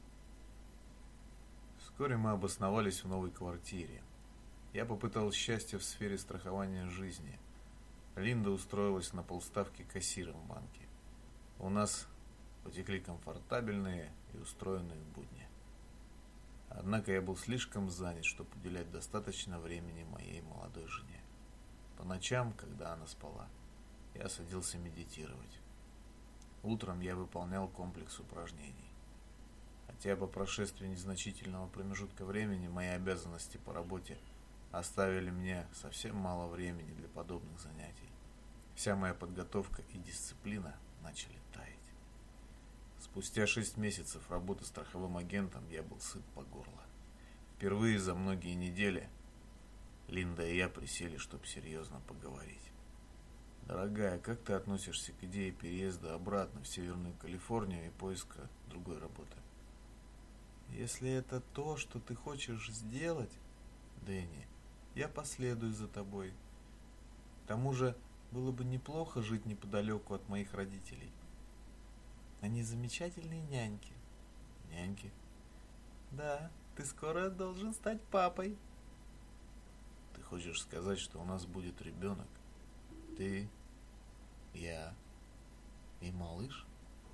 Вскоре мы обосновались в новой квартире. Я попытал счастье в сфере страхования жизни. Линда устроилась на полставки кассиром в банке. У нас потекли комфортабельные и устроенные будни. Однако я был слишком занят, чтобы уделять достаточно времени моей молодой жене. По ночам, когда она спала, я садился медитировать. Утром я выполнял комплекс упражнений. Хотя по прошествии незначительного промежутка времени мои обязанности по работе оставили мне совсем мало времени для подобных занятий. Вся моя подготовка и дисциплина начали таять. Спустя шесть месяцев работы страховым агентом я был сыт по горло. Впервые за многие недели Линда и я присели, чтобы серьезно поговорить. Дорогая, как ты относишься к идее переезда обратно в Северную Калифорнию и поиска другой работы? Если это то, что ты хочешь сделать, Дэнни, я последую за тобой. К тому же Было бы неплохо жить неподалеку от моих родителей. Они замечательные няньки. Няньки? Да, ты скоро должен стать папой. Ты хочешь сказать, что у нас будет ребенок? Ты, я и малыш?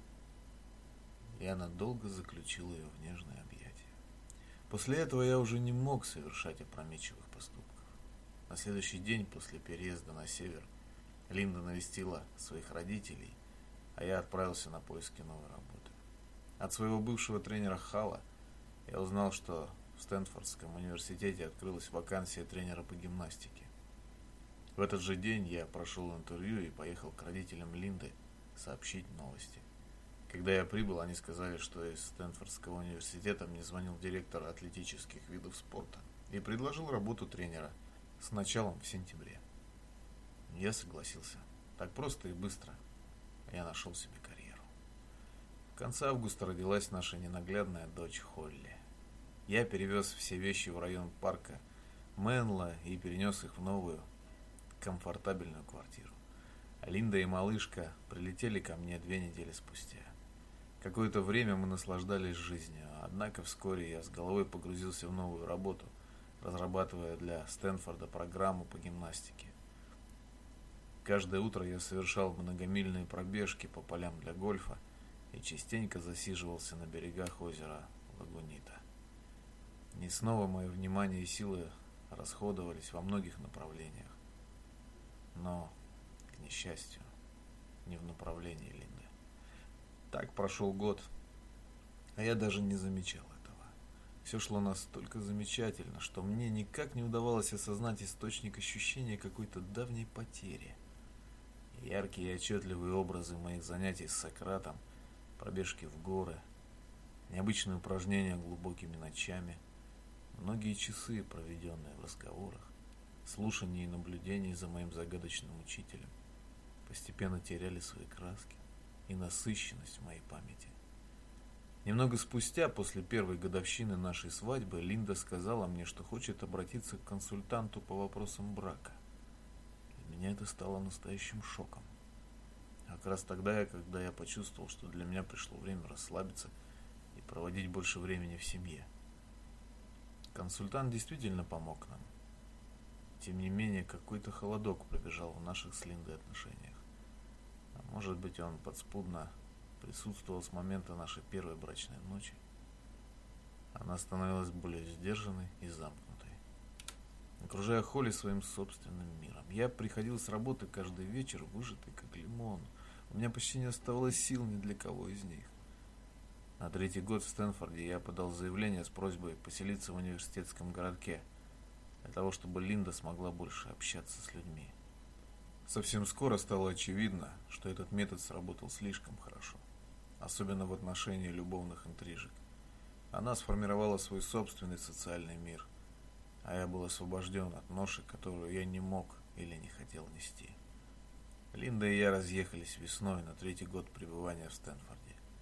Я надолго заключил ее в нежное объятие. После этого я уже не мог совершать опрометчивых поступков. На следующий день после переезда на север Линда навестила своих родителей, а я отправился на поиски новой работы. От своего бывшего тренера Хала я узнал, что в Стэнфордском университете открылась вакансия тренера по гимнастике. В этот же день я прошел интервью и поехал к родителям Линды сообщить новости. Когда я прибыл, они сказали, что из Стэнфордского университета мне звонил директор атлетических видов спорта и предложил работу тренера с началом в сентябре. Я согласился. Так просто и быстро я нашел себе карьеру. В конце августа родилась наша ненаглядная дочь Холли. Я перевез все вещи в район парка Менло и перенес их в новую, комфортабельную квартиру. А Линда и малышка прилетели ко мне две недели спустя. Какое-то время мы наслаждались жизнью, однако вскоре я с головой погрузился в новую работу, разрабатывая для Стэнфорда программу по гимнастике. Каждое утро я совершал многомильные пробежки по полям для гольфа и частенько засиживался на берегах озера Лагунита. И снова мое внимание и силы расходовались во многих направлениях, но, к несчастью, не в направлении Линды. Так прошел год, а я даже не замечал этого. Все шло настолько замечательно, что мне никак не удавалось осознать источник ощущения какой-то давней потери. Яркие и отчетливые образы моих занятий с Сократом, пробежки в горы, необычные упражнения глубокими ночами, многие часы, проведенные в разговорах, слушании и наблюдении за моим загадочным учителем, постепенно теряли свои краски и насыщенность в моей памяти. Немного спустя, после первой годовщины нашей свадьбы, Линда сказала мне, что хочет обратиться к консультанту по вопросам брака. Для меня это стало настоящим шоком. Как раз тогда, когда я почувствовал, что для меня пришло время расслабиться и проводить больше времени в семье. Консультант действительно помог нам. Тем не менее, какой-то холодок пробежал в наших с Линдой отношениях. А может быть, он подспудно присутствовал с момента нашей первой брачной ночи. Она становилась более сдержанной и замкнутой, окружая Холли своим собственным миром. Я приходил с работы каждый вечер, выжатый как лимон. У меня почти не оставалось сил ни для кого из них. На третий год в Стэнфорде я подал заявление с просьбой поселиться в университетском городке, для того, чтобы Линда смогла больше общаться с людьми. Совсем скоро стало очевидно, что этот метод сработал слишком хорошо, особенно в отношении любовных интрижек. Она сформировала свой собственный социальный мир, а я был освобожден от ноши, которую я не мог или не хотел нести. Линда и я разъехались весной на третий год пребывания в Стэнфорде.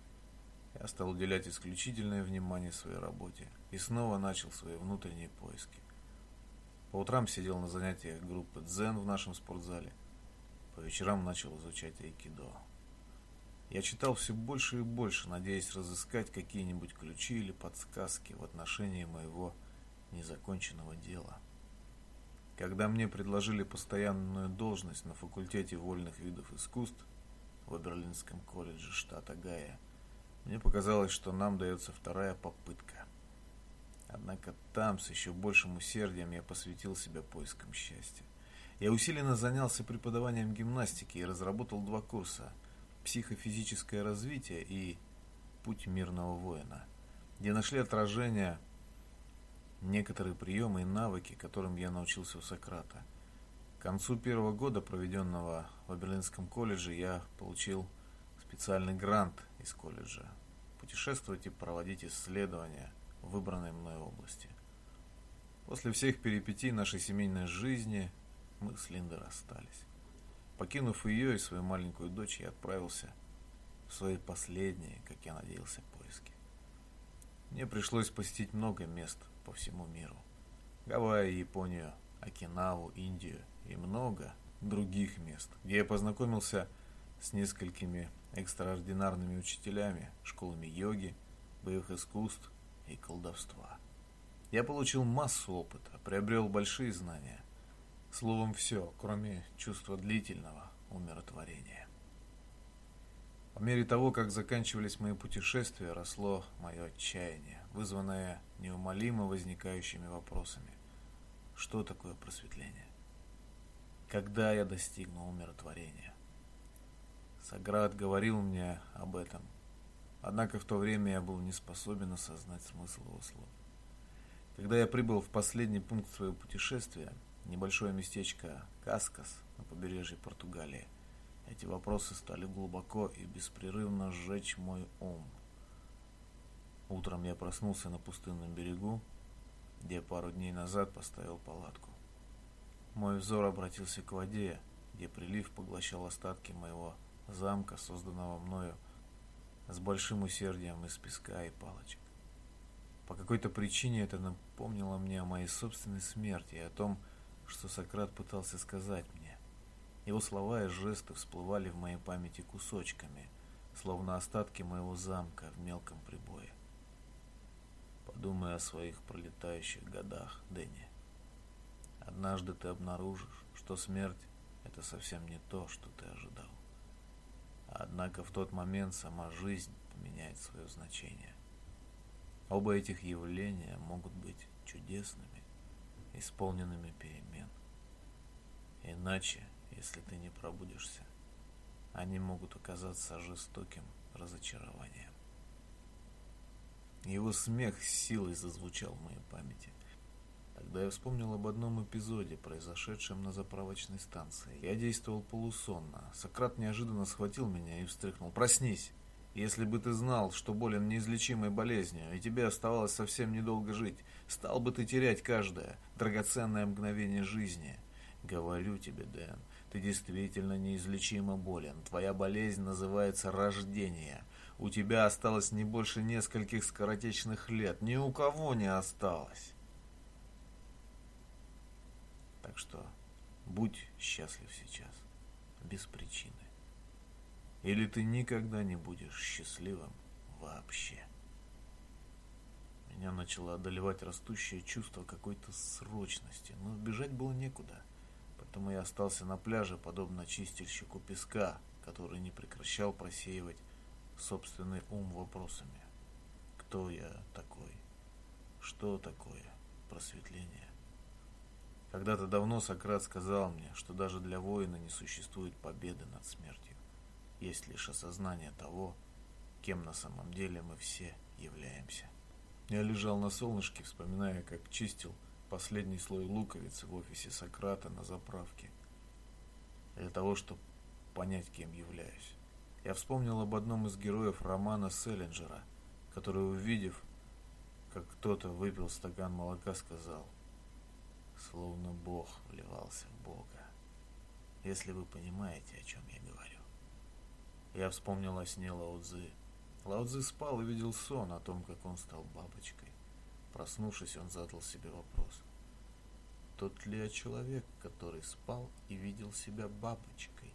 Я стал уделять исключительное внимание своей работе и снова начал свои внутренние поиски. По утрам сидел на занятиях группы дзен в нашем спортзале, по вечерам начал изучать айкидо. Я читал все больше и больше, надеясь разыскать какие-нибудь ключи или подсказки в отношении моего незаконченного дела. Когда мне предложили постоянную должность на факультете вольных видов искусств в Оберлинском колледже штата Огайо, мне показалось, что нам дается вторая попытка. Однако там с еще большим усердием я посвятил себя поискам счастья. Я усиленно занялся преподаванием гимнастики и разработал два курса: «Психофизическое развитие» и «Путь мирного воина», где нашли отражение некоторые приемы и навыки, которым я научился у Сократа. К концу первого года, проведенного в Оберлинском колледже, я получил специальный грант из колледжа путешествовать и проводить исследования в выбранной мной области. После всех перипетий нашей семейной жизни мы с Линдой расстались. Покинув ее и свою маленькую дочь, я отправился в свои последние, как я надеялся, поиски. Мне пришлось посетить много мест по всему миру: Гавайи, Японию, Окинаву, Индию и много, других мест, где я познакомился с несколькими экстраординарными учителями, школами йоги, боевых искусств и колдовства. Я получил массу опыта, приобрел большие знания. Словом, все, кроме чувства длительного умиротворения. По мере того, как заканчивались мои путешествия, росло мое отчаяние, вызванное неумолимо возникающими вопросами. Что такое просветление? Когда я достигну умиротворения? Сократ говорил мне об этом, однако в то время я был не способен осознать смысл его слов. Когда я прибыл в последний пункт своего путешествия, небольшое местечко Каскас на побережье Португалии, эти вопросы стали глубоко и беспрерывно сжечь мой ум. Утром я проснулся на пустынном берегу, где пару дней назад поставил палатку. Мой взор обратился к воде, где прилив поглощал остатки моего замка, созданного мною с большим усердием из песка и палочек. По какой-то причине это напомнило мне о моей собственной смерти и о том, что Сократ пытался сказать мне. Его слова и жесты всплывали в моей памяти кусочками, словно остатки моего замка в мелком прибое. Подумай о своих пролетающих годах, Дэнни. Однажды ты обнаружишь, что смерть – это совсем не то, что ты ожидал. Однако в тот момент сама жизнь поменяет свое значение. Оба этих явления могут быть чудесными, исполненными перемен. Иначе, если ты не пробудишься, они могут оказаться жестоким разочарованием. Его смех с силой зазвучал в моей памяти. Тогда я вспомнил об одном эпизоде, произошедшем на заправочной станции. Я действовал полусонно. Сократ неожиданно схватил меня и встряхнул. «Проснись! Если бы ты знал, что болен неизлечимой болезнью, и тебе оставалось совсем недолго жить, стал бы ты терять каждое драгоценное мгновение жизни. Говорю тебе, Дэн, ты действительно неизлечимо болен. Твоя болезнь называется рождение. У тебя осталось не больше нескольких скоротечных лет. Ни у кого не осталось. Так что будь счастлив сейчас, без причины. Или ты никогда не будешь счастливым вообще». Меня начало одолевать растущее чувство какой-то срочности, но сбежать было некуда. Поэтому я остался на пляже, подобно чистильщику песка, который не прекращал просеивать собственный ум вопросами. Кто я такой? Что такое просветление? Когда-то давно Сократ сказал мне, что даже для воина не существует победы над смертью. Есть лишь осознание того, кем на самом деле мы все являемся. Я лежал на солнышке, вспоминая, как чистил последний слой луковицы в офисе Сократа на заправке. Для того, чтобы понять, кем являюсь. Я вспомнил об одном из героев романа Селлинджера, который, увидев, как кто-то выпил стакан молока, сказал: «Словно Бог вливался в Бога». Если вы понимаете, о чем я говорю. Я вспомнил о сне Лао Цзы. Лао Цзы спал и видел сон о том, как он стал бабочкой. Проснувшись, он задал себе вопрос: тот ли я человек, который спал и видел себя бабочкой?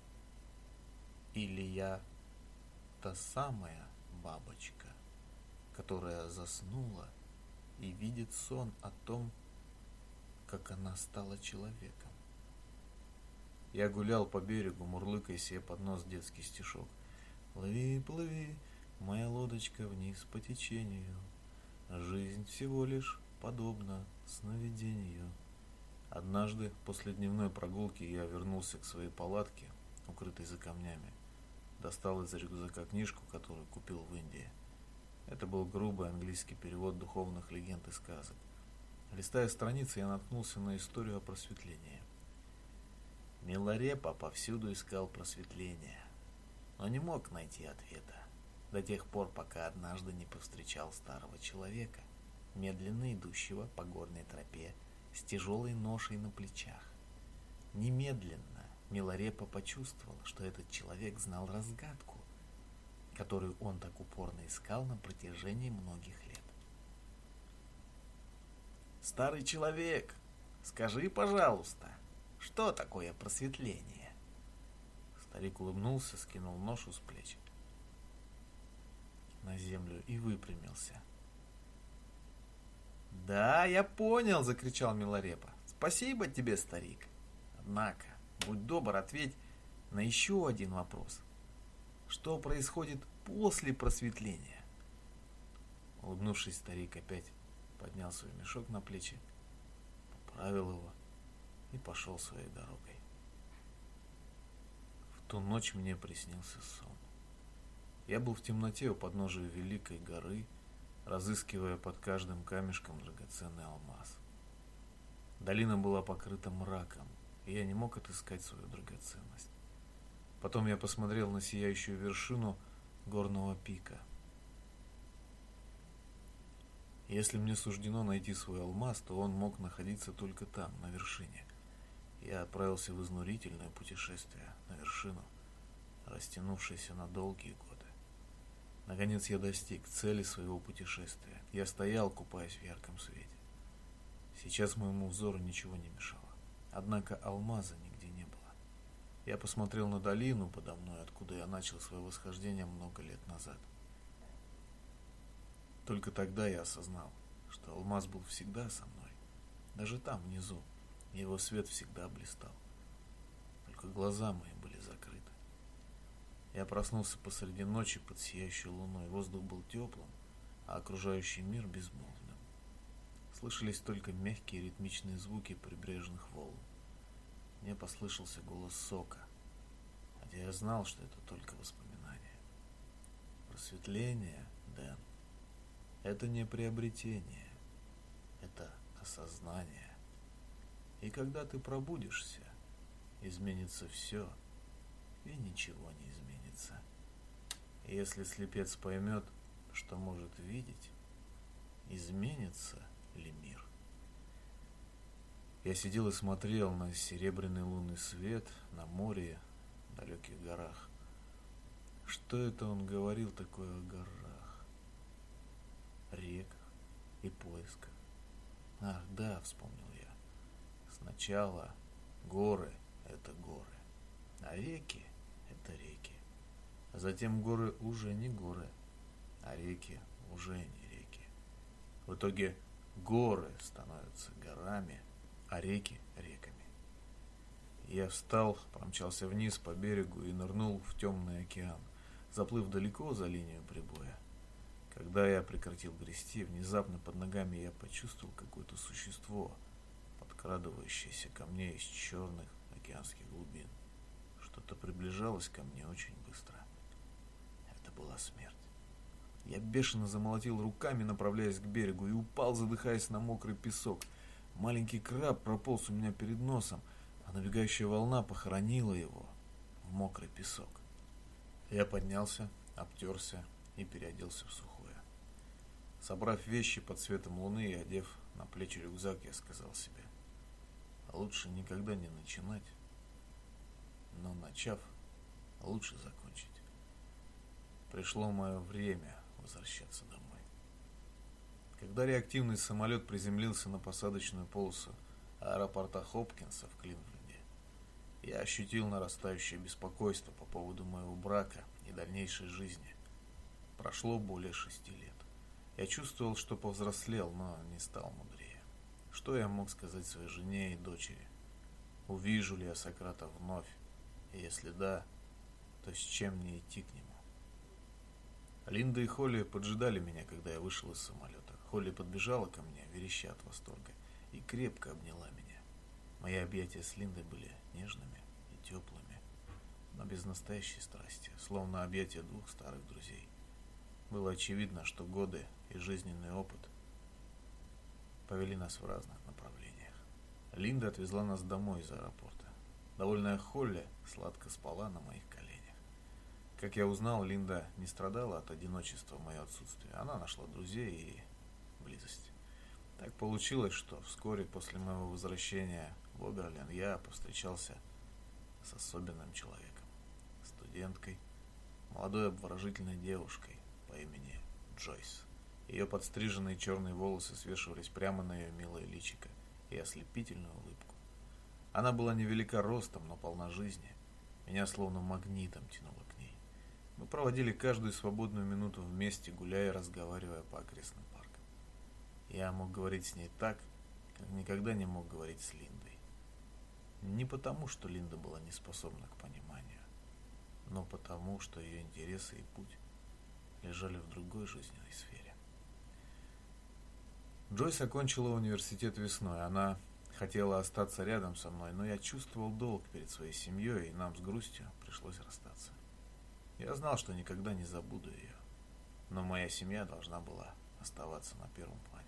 Или я та самая бабочка, которая заснула и видит сон о том, как она стала человеком? Я гулял по берегу, мурлыкая себе под нос детский стишок. «Плыви, плыви, моя лодочка, вниз по течению. Жизнь всего лишь подобна сновидению». Однажды, после дневной прогулки, я вернулся к своей палатке, укрытой за камнями. Достал из рюкзака книжку, которую купил в Индии. Это был грубый английский перевод духовных легенд и сказок. Листая страницы, я наткнулся на историю о просветлении. Миларепа повсюду искал просветления, но не мог найти ответа, до тех пор, пока однажды не повстречал старого человека, медленно идущего по горной тропе с тяжелой ношей на плечах. Немедленно Миларепа почувствовал, что этот человек знал разгадку, которую он так упорно искал на протяжении многих лет. «Старый человек, скажи, пожалуйста, Что такое просветление? Старик улыбнулся, скинул ношу с плеч на землю и выпрямился. «Да, я понял!» — закричал Милорепа. «Спасибо тебе, старик! Однако, будь добр, ответь на еще один вопрос. Что происходит после просветления?» Улыбнувшись, старик опять поднял свой мешок на плечи, поправил его и пошел своей дорогой. В ту ночь мне приснился сон. Я был в темноте у подножия великой горы, разыскивая под каждым камешком драгоценный алмаз. Долина была покрыта мраком, и я не мог отыскать свою драгоценность. Потом я посмотрел на сияющую вершину горного пика. Если мне суждено найти свой алмаз, то он мог находиться только там, на вершине. Я отправился в изнурительное путешествие на вершину, растянувшееся на долгие годы. Наконец я достиг цели своего путешествия. Я стоял, купаясь в ярком свете. Сейчас моему взору ничего не мешало. Однако алмаза нигде не было. Я посмотрел на долину подо мной, откуда я начал свое восхождение много лет назад. Только тогда я осознал, что алмаз был всегда со мной. Даже там, внизу, его свет всегда блистал. Только глаза мои были закрыты. Я проснулся посреди ночи под сияющей луной. Воздух был теплым, а окружающий мир безмолвным. Слышались только мягкие ритмичные звуки прибрежных волн. Мне послышался голос Сока, хотя я знал, что это только воспоминания. Просветление, Дэн, это не приобретение, это осознание. И когда ты пробудишься, изменится все, и ничего не изменится. И если слепец поймет, что может видеть, изменится ли мир? Я сидел и смотрел на серебряный лунный свет, на море, в далеких горах. Что это он говорил такое о горах, реках и поисках? Ах, да, вспомнил я. Сначала горы — это горы, а реки — это реки. А затем горы уже не горы, а реки уже не реки. В итоге горы становятся горами, а реки — реками. Я встал, промчался вниз по берегу и нырнул в темный океан, заплыв далеко за линию прибоя. Когда я прекратил грести, внезапно под ногами я почувствовал какое-то существо, подкрадывающееся ко мне из черных океанских глубин. Что-то приближалось ко мне очень быстро. Это была смерть. Я бешено замолотил руками, направляясь к берегу, и упал, задыхаясь на мокрый песок. Маленький краб прополз у меня перед носом, а набегающая волна похоронила его в мокрый песок. Я поднялся, обтерся и переоделся в сухое. Собрав вещи под светом луны и одев на плечи рюкзак, я сказал себе: лучше никогда не начинать, но начав, лучше закончить. Пришло мое время возвращаться домой. Когда реактивный самолет приземлился на посадочную полосу аэропорта Хопкинса в Кливленде, я ощутил нарастающее беспокойство по поводу моего брака и дальнейшей жизни. Прошло более шести лет. Я чувствовал, что повзрослел, но не стал мудрее. Что я мог сказать своей жене и дочери? Увижу ли я Сократа вновь? И если да, то с чем мне идти к нему? Линда и Холли поджидали меня, когда я вышел из самолета. Холли подбежала ко мне, вереща от восторга, и крепко обняла меня. Мои объятия с Линдой были нежными и теплыми, но без настоящей страсти, словно объятия двух старых друзей. Было очевидно, что годы и жизненный опыт повели нас в разных направлениях. Линда отвезла нас домой из аэропорта. Довольная Холли сладко спала на моих коленях. Как я узнал, Линда не страдала от одиночества в мое отсутствие. Она нашла друзей и близость. Так получилось, что вскоре после моего возвращения в Оберлен я повстречался с особенным человеком, студенткой, молодой обворожительной девушкой по имени Джойс. Ее подстриженные черные волосы свешивались прямо на ее милое личико и ослепительную улыбку. Она была невелика ростом, но полна жизни. Меня словно магнитом тянуло к ней. Мы проводили каждую свободную минуту вместе, гуляя и разговаривая по окрестным паркам. Я мог говорить с ней так, как никогда не мог говорить с Линдой. Не потому, что Линда была не способна к пониманию, но потому, что ее интересы и путь лежали в другой жизненной сфере. Джойс окончила университет весной. Она хотела остаться рядом со мной, но я чувствовал долг перед своей семьей, и нам с грустью пришлось расстаться. Я знал, что никогда не забуду ее, но моя семья должна была оставаться на первом плане.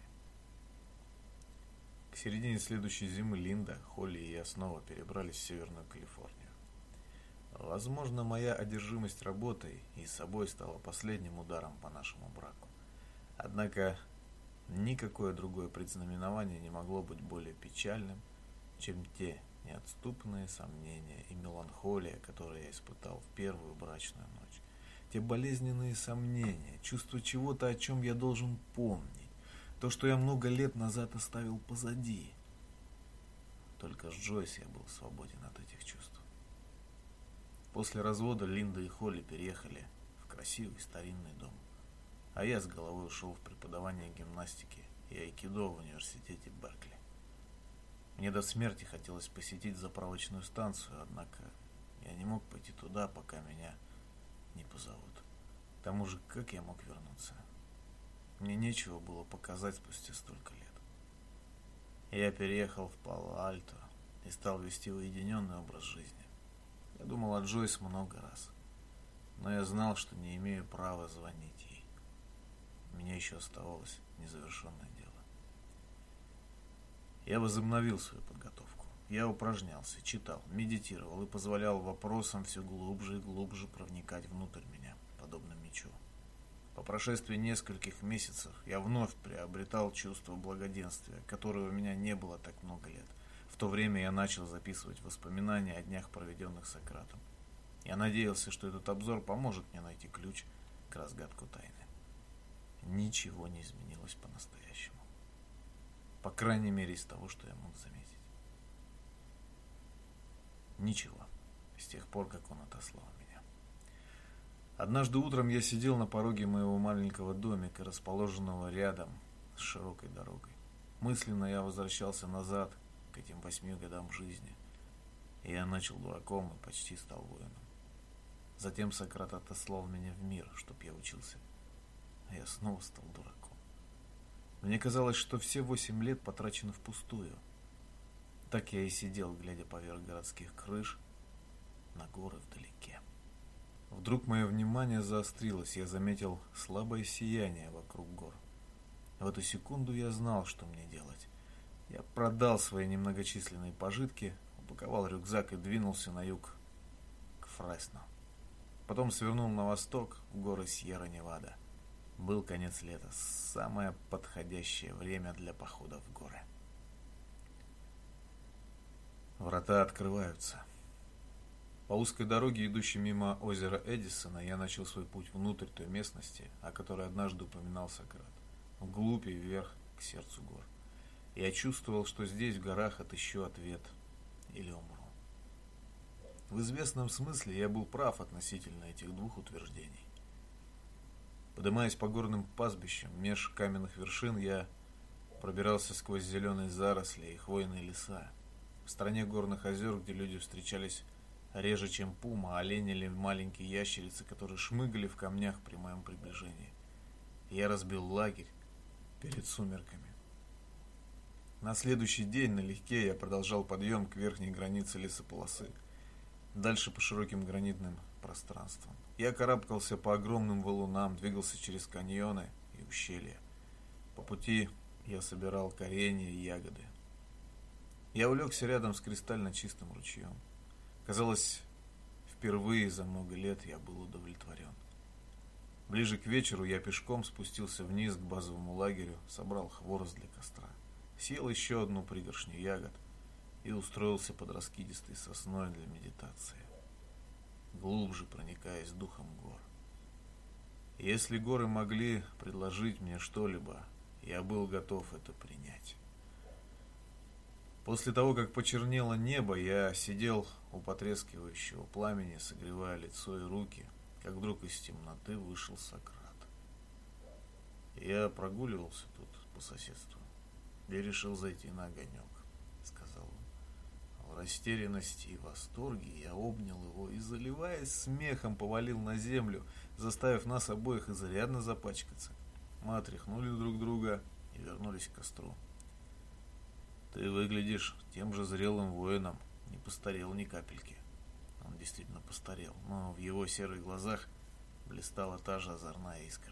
К середине следующей зимы Линда, Холли и я снова перебрались в Северную Калифорнию. Возможно, моя одержимость работой и собой стала последним ударом по нашему браку. Однако никакое другое предзнаменование не могло быть более печальным, чем те неотступные сомнения и меланхолия, которые я испытал в первую брачную ночь. Те болезненные сомнения, чувство чего-то, о чем я должен помнить, то, что я много лет назад оставил позади. Только с Джойс я был свободен от этих чувств. После развода Линда и Холли переехали в красивый старинный дом, а я с головой ушел в преподавание гимнастики и айкидо в университете Беркли. Мне до смерти хотелось посетить заправочную станцию, однако я не мог пойти туда, пока меня не позовут. К тому же, как я мог вернуться? Мне нечего было показать спустя столько лет. Я переехал в Пало-Альто и стал вести уединенный образ жизни. Я думал о Джойс много раз, но я знал, что не имею права звонить ей. У меня еще оставалось незавершенное дело. Я возобновил свою подготовку. Я упражнялся, читал, медитировал и позволял вопросам все глубже и глубже проникать внутрь меня, подобно мечу. По прошествии нескольких месяцев я вновь приобретал чувство благоденствия, которого у меня не было так много лет. В то время я начал записывать воспоминания о днях, проведенных Сократом. Я надеялся, что этот обзор поможет мне найти ключ к разгадку тайны. Ничего не изменилось по-настоящему. По крайней мере, из того, что я мог заметить. Ничего, с тех пор, как он отослал меня. Однажды утром я сидел на пороге моего маленького домика, расположенного рядом с широкой дорогой. Мысленно я возвращался назад к этим восьми годам жизни. И я начал дураком и почти стал воином. Затем Сократ отослал меня в мир, чтоб я учился. А я снова стал дураком. Мне казалось, что все восемь лет потрачены впустую. Так я и сидел, глядя поверх городских крыш на горы вдалеке. Вдруг мое внимание заострилось, я заметил слабое сияние вокруг гор. В эту секунду я знал, что мне делать. Я продал свои немногочисленные пожитки, упаковал рюкзак и двинулся на юг, к Фресно. Потом свернул на восток, в горы Сьерра-Невада. Был конец лета, самое подходящее время для похода в горы. Врата открываются. По узкой дороге, идущей мимо озера Эдисона, я начал свой путь внутрь той местности, о которой однажды упоминал Сократ, вглубь и вверх к сердцу гор. Я чувствовал, что здесь, в горах, отыщу ответ или умру. В известном смысле я был прав относительно этих двух утверждений. Поднимаясь по горным пастбищам, меж каменных вершин, я пробирался сквозь зеленые заросли и хвойные леса. В стране горных озер, где люди встречались реже, чем пума, оленили маленькие ящерицы, которые шмыгали в камнях при моем приближении. Я разбил лагерь перед сумерками. На следующий день налегке я продолжал подъем к верхней границе лесополосы, дальше по широким гранитным пространствам. Я карабкался по огромным валунам, двигался через каньоны и ущелья. По пути я собирал коренья и ягоды. Я улегся рядом с кристально чистым ручьем. Казалось, впервые за много лет я был удовлетворен. Ближе к вечеру я пешком спустился вниз к базовому лагерю, собрал хворост для костра, съел еще одну пригоршню ягод и устроился под раскидистой сосной для медитации, глубже проникаясь духом гор. Если горы могли предложить мне что-либо, я был готов это принять. После того, как почернело небо, я сидел у потрескивающего пламени, согревая лицо и руки, как вдруг из темноты вышел Сократ. Я прогуливался тут по соседству и решил зайти на огонек, сказал он. В растерянности и восторге я обнял его и, заливаясь смехом, повалил на землю, заставив нас обоих изрядно запачкаться. Мы отряхнули друг друга и вернулись к костру. Ты выглядишь тем же зрелым воином, не постарел ни капельки. Он действительно постарел, но в его серых глазах блистала та же озорная искорка.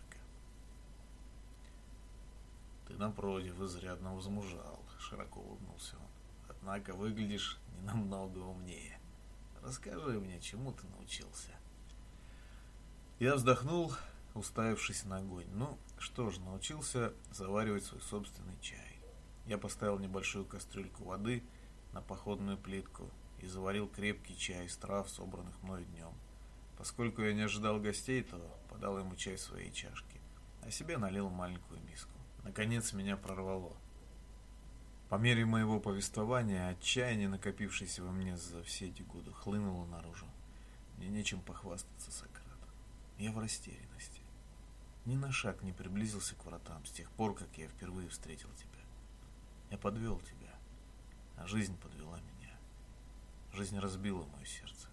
Ты, напротив, изрядно возмужал, широко улыбнулся он. Однако выглядишь не намного умнее. Расскажи мне, чему ты научился? Я вздохнул, уставившись на огонь. Ну, что ж, научился заваривать свой собственный чай. Я поставил небольшую кастрюльку воды на походную плитку и заварил крепкий чай из трав, собранных мною днем. Поскольку я не ожидал гостей, то подал ему чай в своей чашке, а себе налил маленькую миску. Наконец меня прорвало. По мере моего повествования отчаяние, накопившееся во мне за все эти годы, хлынуло наружу. Мне нечем похвастаться, Сократ. Я в растерянности. Ни на шаг не приблизился к вратам с тех пор, как я впервые встретил тебя. Я подвел тебя, а жизнь подвела меня. Жизнь разбила мое сердце.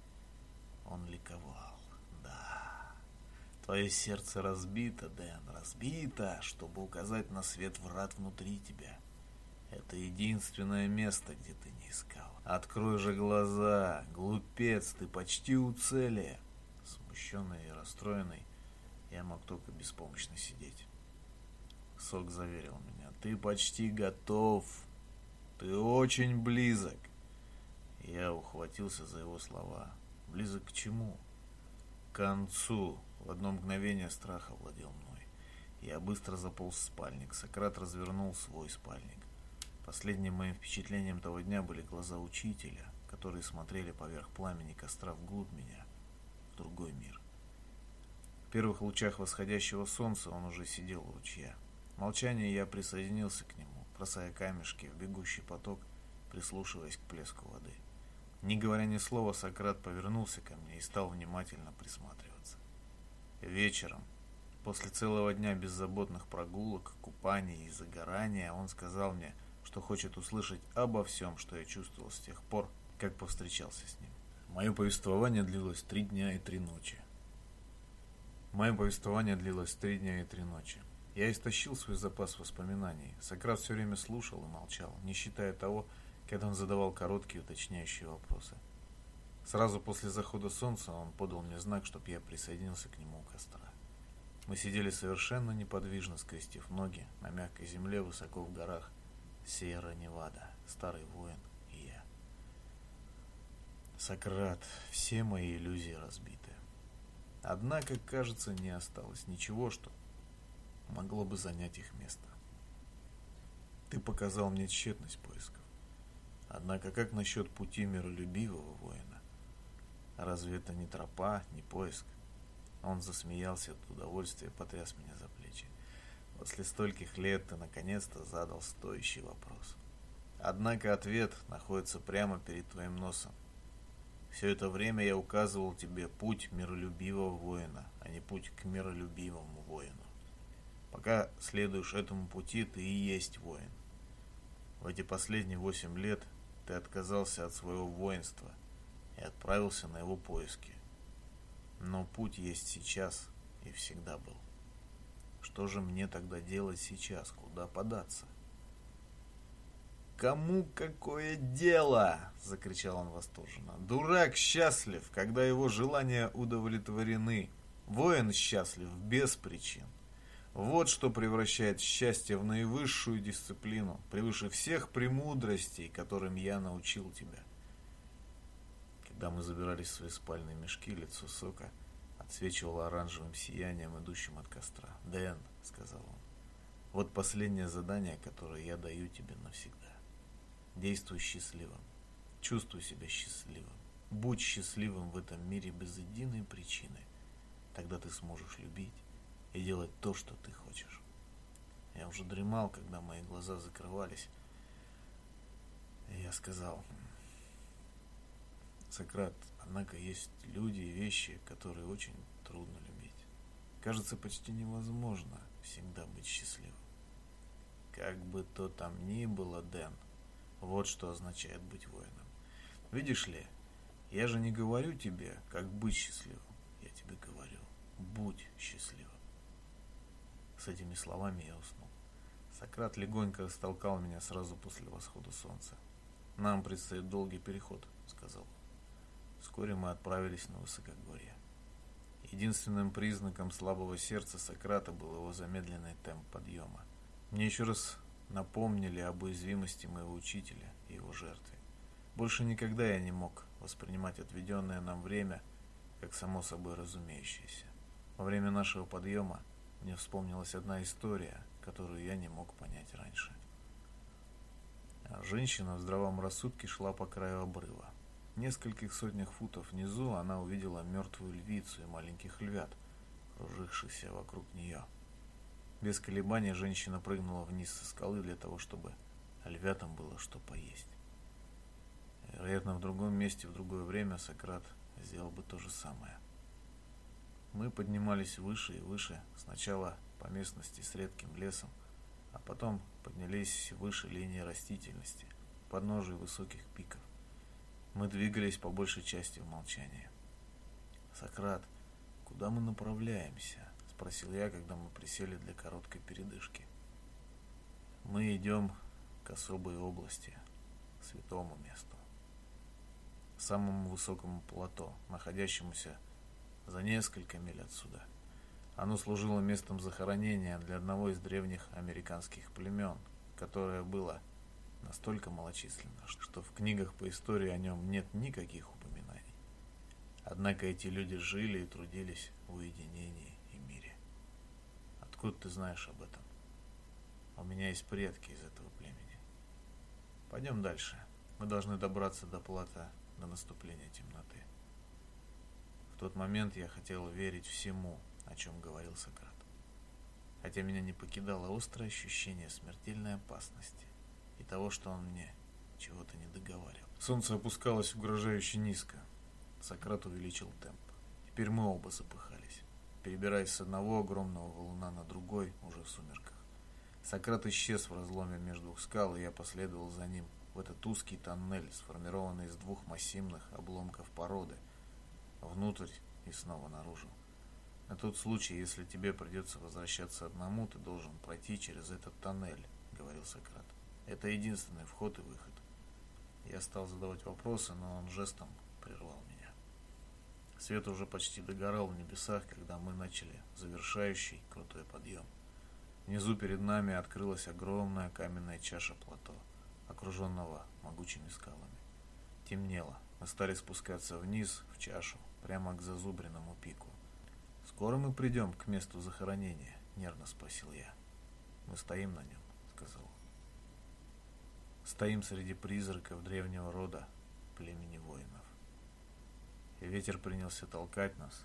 Он ликовал. Да, твое сердце разбито, Дэн, разбито, чтобы указать на свет врат внутри тебя. Это единственное место, где ты не искал. Открой же глаза, глупец, ты почти у цели. Смущенный и расстроенный, я мог только беспомощно сидеть. Сок заверил меня. Ты почти готов. Ты очень близок. Я ухватился за его слова. Близок к чему? К концу. В одно мгновение страх овладел мной. Я быстро заполз в спальник. Сократ развернул свой спальник. Последним моим впечатлением того дня были глаза учителя, которые смотрели поверх пламени костра вглубь меня, в другой мир. В первых лучах восходящего солнца он уже сидел у ручья. В молчании я присоединился к нему, бросая камешки в бегущий поток, прислушиваясь к плеску воды. Не говоря ни слова, Сократ повернулся ко мне и стал внимательно присматриваться. Вечером, после целого дня беззаботных прогулок, купаний и загорания, он сказал мне, что хочет услышать обо всем, что я чувствовал с тех пор, как повстречался с ним. Мое повествование длилось три дня и три ночи. Мое повествование длилось три дня и три ночи. Я истощил свой запас воспоминаний. Сократ все время слушал и молчал, не считая того, когда он задавал короткие уточняющие вопросы. Сразу после захода солнца он подал мне знак, чтобы я присоединился к нему у костра. Мы сидели совершенно неподвижно, скрестив ноги на мягкой земле высоко в горах Сьерра-Невада, старый воин и я. Сократ, все мои иллюзии разбиты. Однако, кажется, не осталось ничего, что могло бы занять их место. Ты показал мне тщетность поисков. Однако, как насчет пути миролюбивого воина? Разве это не тропа, не поиск? Он засмеялся от удовольствия и потряс меня за плечи. После стольких лет ты наконец-то задал стоящий вопрос. Однако ответ находится прямо перед твоим носом. Все это время я указывал тебе путь миролюбивого воина, а не путь к миролюбивому воину. Пока следуешь этому пути, ты и есть воин. В эти последние восемь лет ты отказался от своего воинства и отправился на его поиски. Но путь есть сейчас и всегда был. Что же мне тогда делать сейчас? Куда податься? «Кому какое дело?» — закричал он восторженно. «Дурак счастлив, когда его желания удовлетворены. Воин счастлив без причин. Вот что превращает счастье в наивысшую дисциплину, превыше всех премудростей, которым я научил тебя». Когда мы забирались в свои спальные мешки, лицо Сока отсвечивало оранжевым сиянием, идущим от костра. «Дэн», — сказал он, — «вот последнее задание, которое я даю тебе навсегда. Действуй счастливым, чувствуй себя счастливым, будь счастливым в этом мире без единой причины. Тогда ты сможешь любить и делать то, что ты хочешь». Я уже дремал, когда мои глаза закрывались. И я сказал: Сократ, однако есть люди и вещи, которые очень трудно любить. Кажется, почти невозможно всегда быть счастливым. Как бы то там ни было, Дэн, вот что означает быть воином. Видишь ли, я же не говорю тебе, как быть счастливым. Я тебе говорю, будь счастливым. С этими словами я уснул. Сократ легонько растолкал меня сразу после восхода солнца. Нам предстоит долгий переход, сказал он. Вскоре мы отправились на высокогорье. Единственным признаком слабого сердца Сократа был его замедленный темп подъема. Мне еще раз напомнили об уязвимости моего учителя и его жертве. Больше никогда я не мог воспринимать отведенное нам время как само собой разумеющееся. Во время нашего подъема мне вспомнилась одна история, которую я не мог понять раньше. Женщина в здравом рассудке шла по краю обрыва. В нескольких сотнях футов внизу она увидела мертвую львицу и маленьких львят, кружившихся вокруг нее. Без колебаний женщина прыгнула вниз со скалы для того, чтобы львятам было что поесть. Вероятно, в другом месте, в другое время Сократ сделал бы то же самое. Мы поднимались выше и выше, сначала по местности с редким лесом, а потом поднялись выше линии растительности, к подножию высоких пиков. Мы двигались по большей части в молчании. «Сократ, куда мы направляемся?» — спросил я, когда мы присели для короткой передышки. «Мы идем к особой области, святому месту, самому высокому плато, находящемуся за несколько миль отсюда. Оно служило местом захоронения для одного из древних американских племен, которое было настолько малочисленно, что в книгах по истории о нем нет никаких упоминаний. Однако эти люди жили и трудились в уединении и мире. Откуда ты знаешь об этом? У меня есть предки из этого племени. Пойдем дальше. Мы должны добраться до плато до наступления темноты». В тот момент я хотел верить всему, о чем говорил Сократ, хотя меня не покидало острое ощущение смертельной опасности и того, что он мне чего-то не договаривал. Солнце опускалось угрожающе низко. Сократ увеличил темп. Теперь мы оба запыхались, перебираясь с одного огромного валуна на другой уже в сумерках. Сократ исчез в разломе между двух скал, и я последовал за ним в этот узкий тоннель, сформированный из двух массивных обломков породы, внутрь и снова наружу. На тот случай, если тебе придется возвращаться одному, ты должен пройти через этот тоннель, говорил Сократ. Это единственный вход и выход. Я стал задавать вопросы, но он жестом прервал меня. Свет уже почти догорал в небесах, когда мы начали завершающий крутой подъем. Внизу перед нами открылась огромная каменная чаша плато, окруженного могучими скалами. Темнело. Мы стали спускаться вниз, в чашу, прямо к зазубренному пику. «Скоро мы придем к месту захоронения?» — нервно спросил я. «Мы стоим на нем», — сказал он. «Стоим среди призраков древнего рода племени воинов». И ветер принялся толкать нас,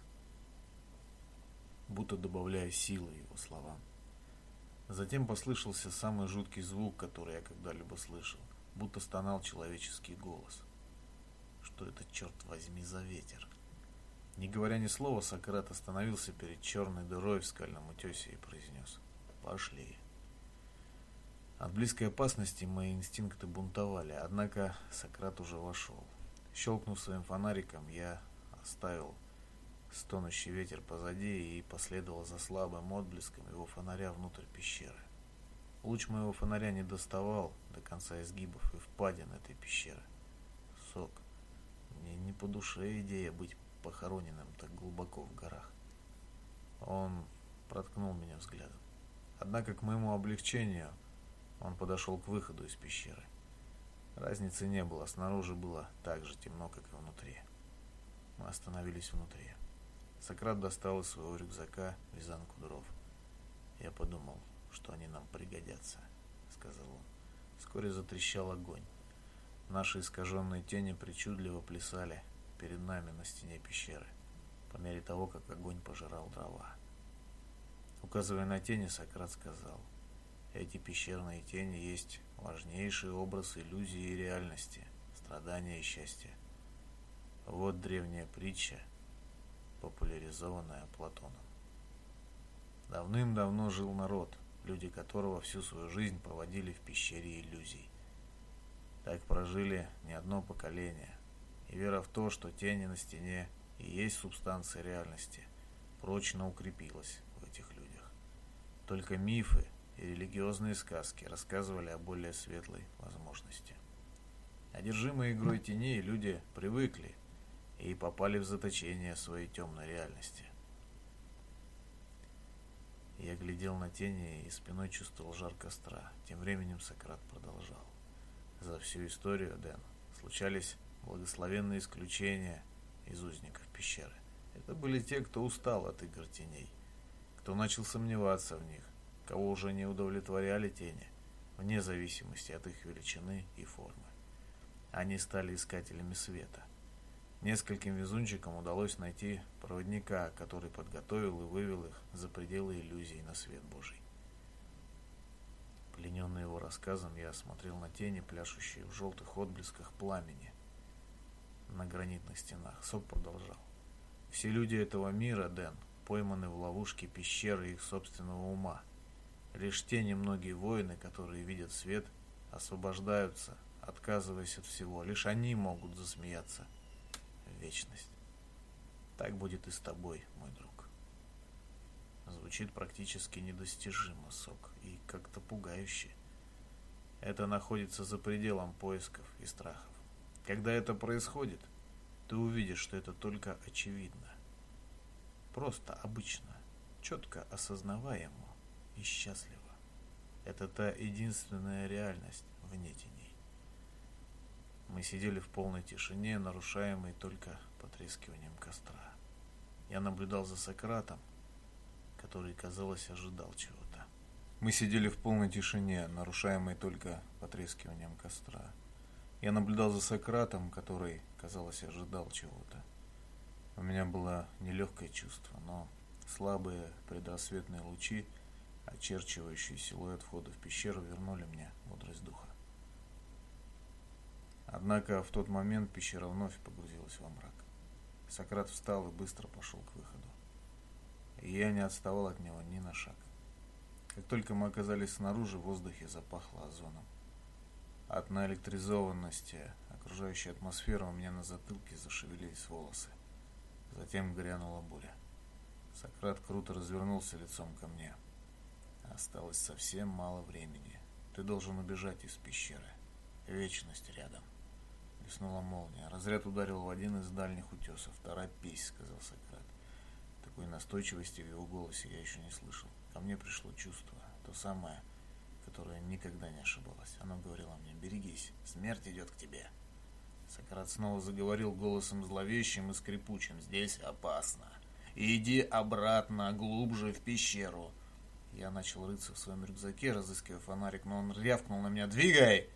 будто добавляя силы его словам. Затем послышался самый жуткий звук, который я когда-либо слышал, будто стонал человеческий голос. Что это, черт возьми, за ветер? Не говоря ни слова, Сократ остановился перед черной дырой в скальном утесе и произнес: «Пошли». От близкой опасности мои инстинкты бунтовали, однако Сократ уже вошел. Щелкнув своим фонариком, я оставил стонущий ветер позади и последовал за слабым отблеском его фонаря внутрь пещеры. Луч моего фонаря не доставал до конца изгибов и впадин этой пещеры. Сок, мне не по душе идея быть похороненным так глубоко в горах. Он проткнул меня взглядом. Однако, к моему облегчению, он подошел к выходу из пещеры. Разницы не было, снаружи было так же темно, как и внутри. Мы остановились внутри. Сократ достал из своего рюкзака вязанку дров. «Я подумал, что они нам пригодятся», — сказал он. Вскоре затрещал огонь. Наши искаженные тени причудливо плясали перед нами на стене пещеры, по мере того, как огонь пожирал дрова. Указывая на тени, Сократ сказал: Эти пещерные тени есть важнейший образ иллюзии и реальности, страдания и счастья. Вот древняя притча, популяризованная Платоном. Давным-давно жил народ, люди которого всю свою жизнь проводили в пещере иллюзий. Так прожили не одно поколение, и вера в то, что тени на стене и есть субстанция реальности, прочно укрепилась в этих людях. Только мифы и религиозные сказки рассказывали о более светлой возможности. Одержимые игрой теней люди привыкли и попали в заточение своей темной реальности. Я глядел на тени и спиной чувствовал жар костра. Тем временем Сократ продолжал. За всю историю, Дэн, случались благословенные исключения из узников пещеры. Это были те, кто устал от игр теней, кто начал сомневаться в них, кого уже не удовлетворяли тени, вне зависимости от их величины и формы. Они стали искателями света. Нескольким везунчикам удалось найти проводника, который подготовил и вывел их за пределы иллюзий на свет Божий. Плененный его рассказом, я смотрел на тени, пляшущие в желтых отблесках пламени на гранитных стенах. Сок продолжал. Все люди этого мира, Дэн, пойманы в ловушке пещеры их собственного ума. Лишь те немногие воины, которые видят свет, освобождаются, отказываясь от всего. Лишь они могут засмеяться в вечность. Так будет и с тобой, мой друг. Звучит практически недостижимо, Сок, и как-то пугающе. Это находится за пределом поисков и страхов. Когда это происходит, ты увидишь, что это только очевидно. Просто обычно, четко осознаваемо и счастливо. Это та единственная реальность вне теней. Мы сидели в полной тишине, нарушаемой только потрескиванием костра. Я наблюдал за Сократом, который, казалось, ожидал чего-то. Мы сидели в полной тишине, нарушаемой только потрескиванием костра. Я наблюдал за Сократом, который, казалось, ожидал чего-то. У меня было нелегкое чувство, но слабые предрассветные лучи, очерчивающие силуэт входа в пещеру, вернули мне мудрость духа. Однако в тот момент пещера вновь погрузилась во мрак. Сократ встал и быстро пошел к выходу. И я не отставал от него ни на шаг. Как только мы оказались снаружи, в воздухе запахло озоном. От наэлектризованности окружающей атмосферы у меня на затылке зашевелились волосы. Затем грянула буря. Сократ круто развернулся лицом ко мне. Осталось совсем мало времени. Ты должен убежать из пещеры. Вечность рядом. Блеснула молния. Разряд ударил в один из дальних утесов. «Торопись», — сказал Сократ. Такой настойчивости в его голосе я еще не слышал. Ко мне пришло чувство, то самое, которое никогда не ошибалось. Оно говорило мне: «Берегись, смерть идет к тебе». Сократ снова заговорил голосом зловещим и скрипучим: «Здесь опасно. Иди обратно, глубже в пещеру». Я начал рыться в своем рюкзаке, разыскивая фонарик, но он рявкнул на меня: «Двигай!»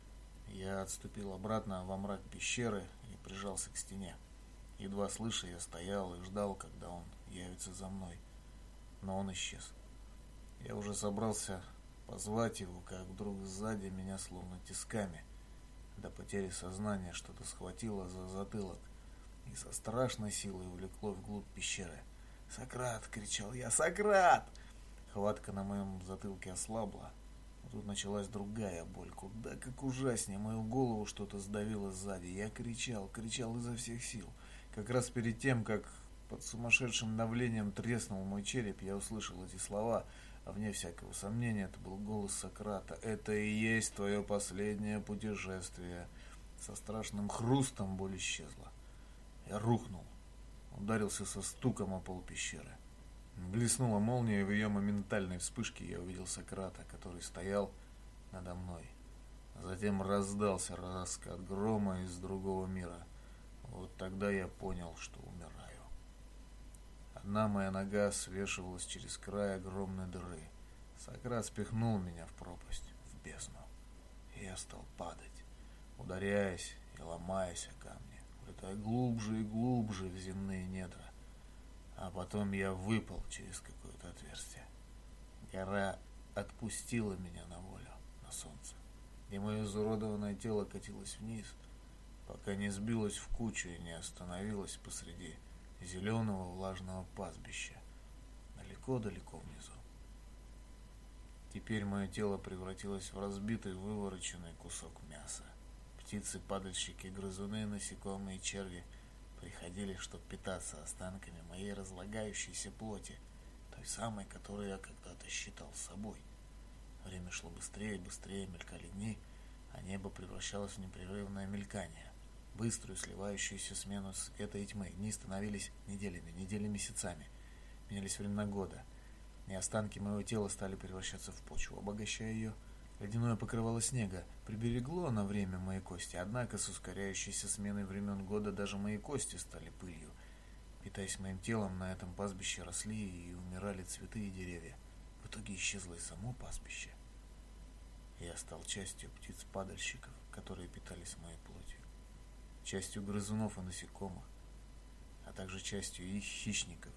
Я отступил обратно во мрак пещеры и прижался к стене. Едва слыша, я стоял и ждал, когда он явится за мной. Но он исчез. Я уже собрался позвать его, как вдруг сзади меня словно тисками до потери сознания что-то схватило за затылок и со страшной силой увлекло вглубь пещеры. «Сократ!» — кричал я. «Сократ!» Хватка на моем затылке ослабла. Тут началась другая боль, куда как ужаснее. Мою голову что-то сдавило сзади. Я кричал, кричал изо всех сил. Как раз перед тем, как под сумасшедшим давлением треснул мой череп, я услышал эти слова, а вне всякого сомнения это был голос Сократа. «Это и есть твое последнее путешествие». Со страшным хрустом боль исчезла. Я рухнул, ударился со стуком о пол пещеры. Блеснула молния, и в ее моментальной вспышке я увидел Сократа, который стоял надо мной. Затем раздался раскат грома из другого мира. Вот тогда я понял, что умираю. Одна моя нога свешивалась через край огромной дыры. Сократ спихнул меня в пропасть, в бездну. И я стал падать, ударяясь и ломаясь о камни, улетая глубже и глубже в земные недра. А потом я выпал через какое-то отверстие. Гора отпустила меня на волю, на солнце, и мое изуродованное тело катилось вниз, пока не сбилось в кучу и не остановилось посреди зеленого влажного пастбища, далеко-далеко внизу. Теперь мое тело превратилось в разбитый, вывороченный кусок мяса. Птицы, падальщики, грызуны, насекомые и черви приходили, чтобы питаться останками моей разлагающейся плоти, той самой, которую я когда-то считал собой. Время шло быстрее и быстрее, мелькали дни, а небо превращалось в непрерывное мелькание, быструю сливающуюся смену света и тьмы. Дни становились неделями, недели месяцами, менялись времена года, и останки моего тела стали превращаться в почву, обогащая ее. Ледяное покрывало снега приберегло на время мои кости, однако с ускоряющейся сменой времен года даже мои кости стали пылью. Питаясь моим телом, на этом пастбище росли и умирали цветы и деревья. В итоге исчезло и само пастбище. Я стал частью птиц-падальщиков, которые питались моей плотью, частью грызунов и насекомых, а также частью их хищников.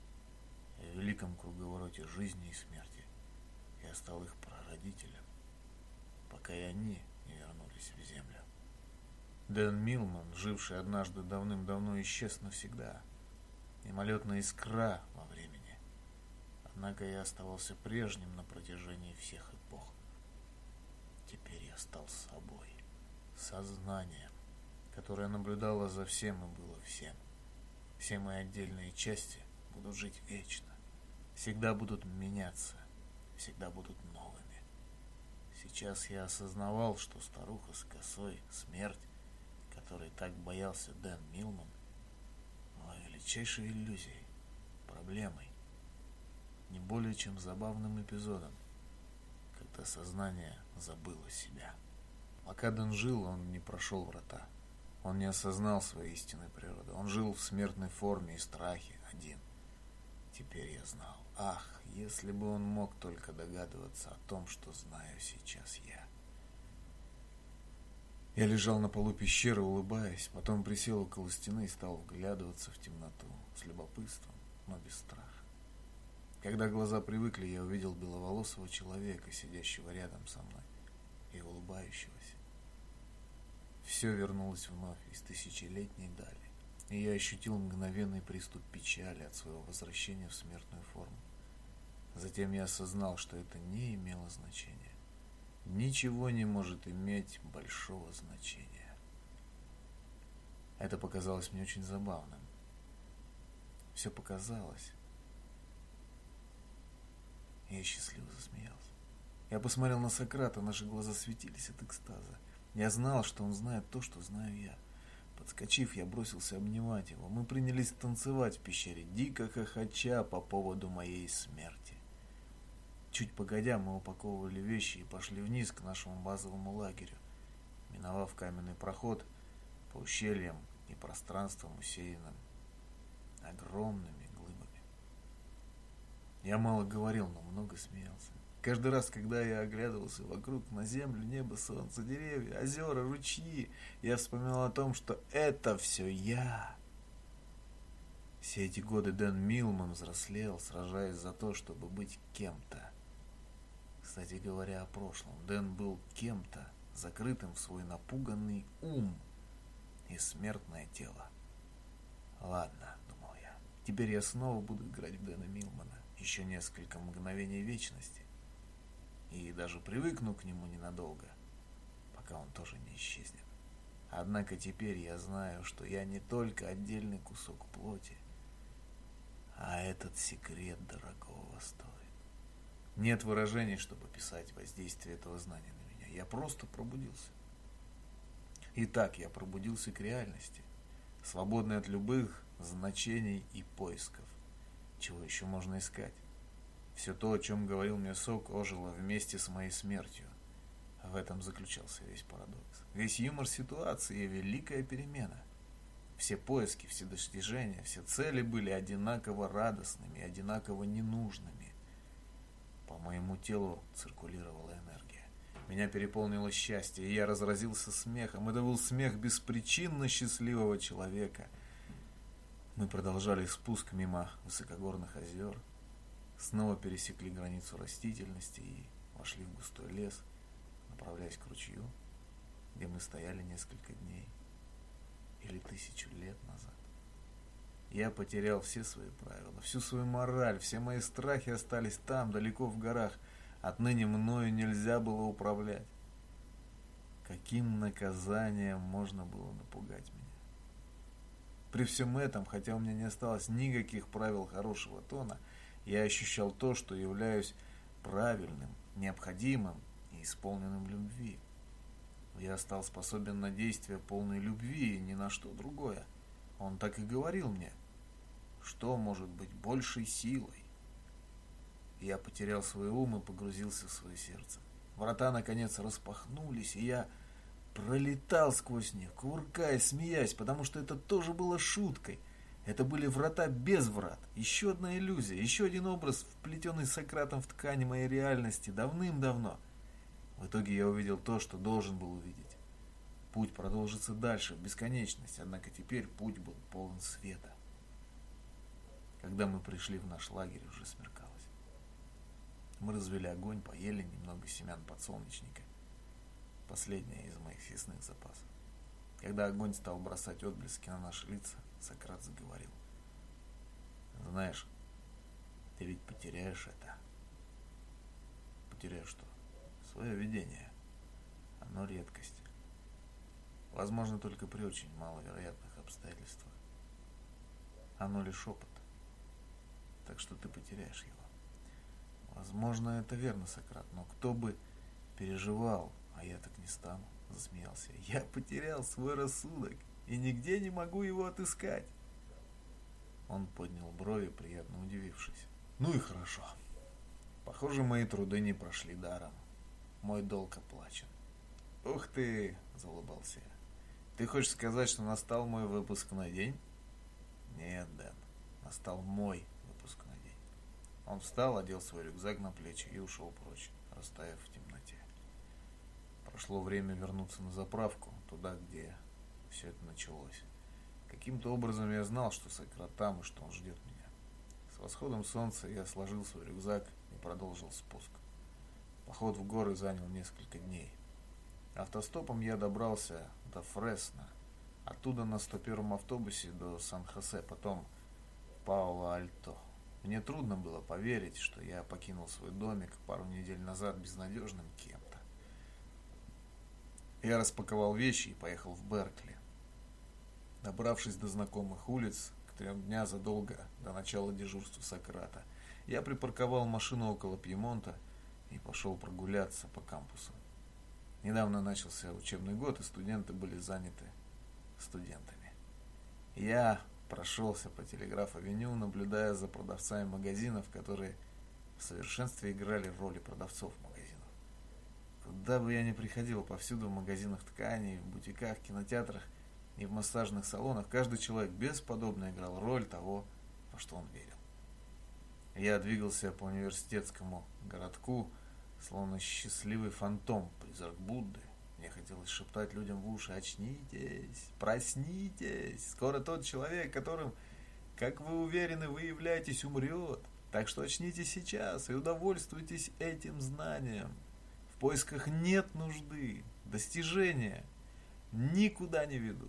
В великом круговороте жизни и смерти я стал их прародителем, пока и они не вернулись в землю. Дэн Милман, живший однажды давным-давно, исчез навсегда. Мимолетная искра во времени. Однако я оставался прежним на протяжении всех эпох. Теперь я стал собой, сознанием, которое наблюдало за всем и было всем. Все мои отдельные части будут жить вечно, всегда будут меняться, всегда будут новыми. Сейчас я осознавал, что старуха с косой, смерть, которой так боялся Дэн Милман, была величайшей иллюзией, проблемой, не более чем забавным эпизодом, когда сознание забыло себя. Пока Дэн жил, он не прошел врата. Он не осознал своей истинной природы. Он жил в смертной форме и страхе один. Теперь я знал. Ах, если бы он мог только догадываться о том, что знаю сейчас я. Я лежал на полу пещеры, улыбаясь, потом присел около стены и стал вглядываться в темноту с любопытством, но без страха. Когда глаза привыкли, я увидел беловолосого человека, сидящего рядом со мной и улыбающегося. Все вернулось вновь из тысячелетней дали, и я ощутил мгновенный приступ печали от своего возвращения в смертную форму. Затем я осознал, что это не имело значения. Ничего не может иметь большого значения. Это показалось мне очень забавным. Все показалось. Я счастливо засмеялся. Я посмотрел на Сократа, наши глаза светились от экстаза. Я знал, что он знает то, что знаю я. Подскочив, я бросился обнимать его. Мы принялись танцевать в пещере, дико хохоча по поводу моей смерти. Чуть погодя, мы упаковывали вещи и пошли вниз к нашему базовому лагерю, миновав каменный проход по ущельям и пространствам, усеянным огромными глыбами. Я мало говорил, но много смеялся. Каждый раз, когда я оглядывался вокруг на землю, небо, солнце, деревья, озера, ручьи, я вспоминал о том, что это все я. Все эти годы Дэн Милман взрослел, сражаясь за то, чтобы быть кем-то. Кстати говоря о прошлом, Дэн был кем-то, закрытым в свой напуганный ум и смертное тело. Ладно, думал я, теперь я снова буду играть в Дэна Милмана еще несколько мгновений вечности. И даже привыкну к нему ненадолго, пока он тоже не исчезнет. Однако теперь я знаю, что я не только отдельный кусок плоти, а этот секрет дорогого стоит. Нет выражений, чтобы описать воздействие этого знания на меня. Я просто пробудился. Итак, я пробудился к реальности, свободный от любых значений и поисков. Чего еще можно искать? Все то, о чем говорил мне Сок, ожило вместе с моей смертью. В этом заключался весь парадокс. Весь юмор ситуации и великая перемена. Все поиски, все достижения, все цели были одинаково радостными, одинаково ненужными. По моему телу циркулировала энергия. Меня переполнило счастье, и я разразился смехом. Это был смех беспричинно счастливого человека. Мы продолжали спуск мимо высокогорных озер, снова пересекли границу растительности и вошли в густой лес, направляясь к ручью, где мы стояли несколько дней или тысячу лет назад. Я потерял все свои правила, всю свою мораль, все мои страхи остались там, далеко в горах. Отныне мною нельзя было управлять. Каким наказанием можно было напугать меня? При всем этом, хотя у меня не осталось никаких правил хорошего тона, я ощущал то, что являюсь правильным, необходимым и исполненным любви. Я стал способен на действия полной любви и ни на что другое. Он так и говорил мне, что может быть большей силой. Я потерял свой ум и погрузился в свое сердце. Врата наконец распахнулись, и я пролетал сквозь них, кувыркаясь, смеясь, потому что это тоже было шуткой. Это были врата без врат, еще одна иллюзия, еще один образ, вплетенный Сократом в ткань моей реальности давным-давно. В итоге я увидел то, что должен был увидеть. Путь продолжится дальше, в бесконечность, однако теперь путь был полон света. Когда мы пришли в наш лагерь, уже смеркалось. Мы развели огонь, поели немного семян подсолнечника. Последняя из моих съестных запасов. Когда огонь стал бросать отблески на наши лица, Сократ заговорил. Знаешь, ты ведь потеряешь это. Потеряешь что? Свое видение. Оно редкость. Возможно, только при очень маловероятных обстоятельствах. Оно лишь опыт. Так что ты потеряешь его. Возможно, это верно, Сократ, но кто бы переживал, а я так не стану, засмеялся я. Я потерял свой рассудок и нигде не могу его отыскать. Он поднял брови, приятно удивившись. Ну и хорошо. Похоже, мои труды не прошли даром. Мой долг оплачен. Ух ты, заулыбался я. Ты хочешь сказать, что настал мой выпускной день? Нет, Дэн, настал мой выпускной день. Он встал, одел свой рюкзак на плечи и ушел прочь, растаяв в темноте. Прошло время вернуться на заправку, туда, где все это началось. Каким-то образом я знал, что Сократ там и что он ждет меня. С восходом солнца я сложил свой рюкзак и продолжил спуск. Поход в горы занял несколько дней. Автостопом я добрался до Фресно, оттуда на сто первом автобусе до Сан-Хосе, потом в Пало-Альто. Мне трудно было поверить, что я покинул свой домик пару недель назад безнадежным кем-то. Я распаковал вещи и поехал в Беркли. Добравшись до знакомых улиц, к трем дня задолго до начала дежурства Сократа, я припарковал машину около Пьемонта и пошел прогуляться по кампусу. Недавно начался учебный год, и студенты были заняты студентами. Я прошелся по Телеграф-авеню, наблюдая за продавцами магазинов, которые в совершенстве играли роли продавцов магазинов. Куда бы я ни приходил, повсюду в магазинах тканей, в бутиках, кинотеатрах и в массажных салонах, каждый человек бесподобно играл роль того, во что он верил. Я двигался по университетскому городку, словно счастливый фантом, призрак Будды. Мне хотелось шептать людям в уши: очнитесь, проснитесь, скоро тот человек, которым, как вы уверены, вы являетесь, умрет. Так что очнитесь сейчас и удовольствуйтесь этим знанием. В поисках нет нужды, достижения никуда не ведут.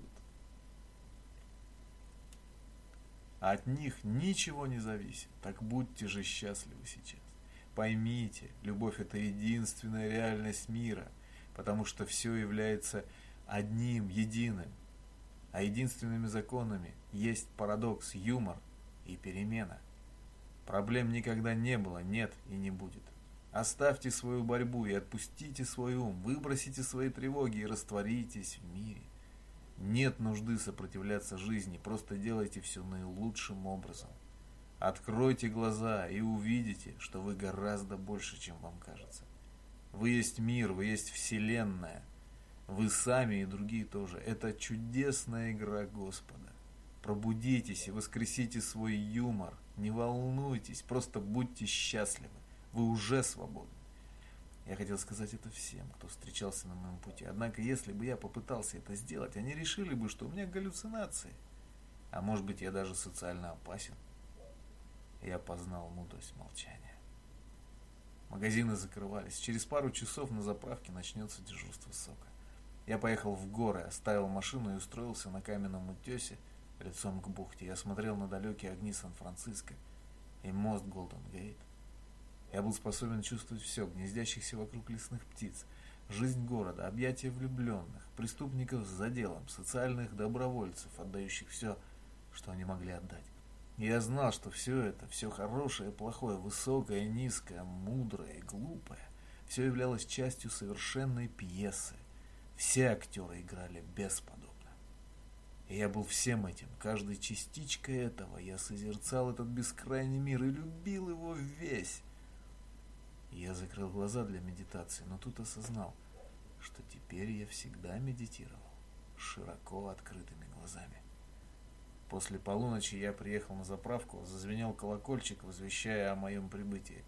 От них ничего не зависит, так будьте же счастливы сейчас. Поймите, любовь – это единственная реальность мира, потому что все является одним, единым. А единственными законами есть парадокс, юмор и перемена. Проблем никогда не было, нет и не будет. Оставьте свою борьбу и отпустите свой ум, выбросите свои тревоги и растворитесь в мире. Нет нужды сопротивляться жизни, просто делайте все наилучшим образом. Откройте глаза и увидите, что вы гораздо больше, чем вам кажется. Вы есть мир, вы есть вселенная. Вы сами и другие тоже. Это чудесная игра Господа. Пробудитесь и воскресите свой юмор. Не волнуйтесь, просто будьте счастливы. Вы уже свободны. Я хотел сказать это всем, кто встречался на моем пути. Однако, если бы я попытался это сделать, они решили бы, что у меня галлюцинации. А может быть, я даже социально опасен. я познал мудрость молчания. Магазины закрывались. Через пару часов на заправке начнется дежурство сока. Я поехал в горы, оставил машину и устроился на каменном утесе лицом к бухте. Я смотрел на далекие огни Сан-Франциско и мост Голден-Гейт. Я был способен чувствовать все: гнездящихся вокруг лесных птиц, жизнь города, объятия влюбленных, преступников за делом, социальных добровольцев, отдающих все, что они могли отдать. И я знал, что все это, все хорошее и плохое, высокое и низкое, мудрое и глупое, все являлось частью совершенной пьесы. Все актеры играли бесподобно. И я был всем этим, каждой частичкой этого. Я созерцал этот бескрайний мир и любил его весь. И я закрыл глаза для медитации, но тут осознал, что теперь я всегда медитировал широко открытыми глазами. После полуночи я приехал на заправку, зазвенел колокольчик, возвещая о моем прибытии.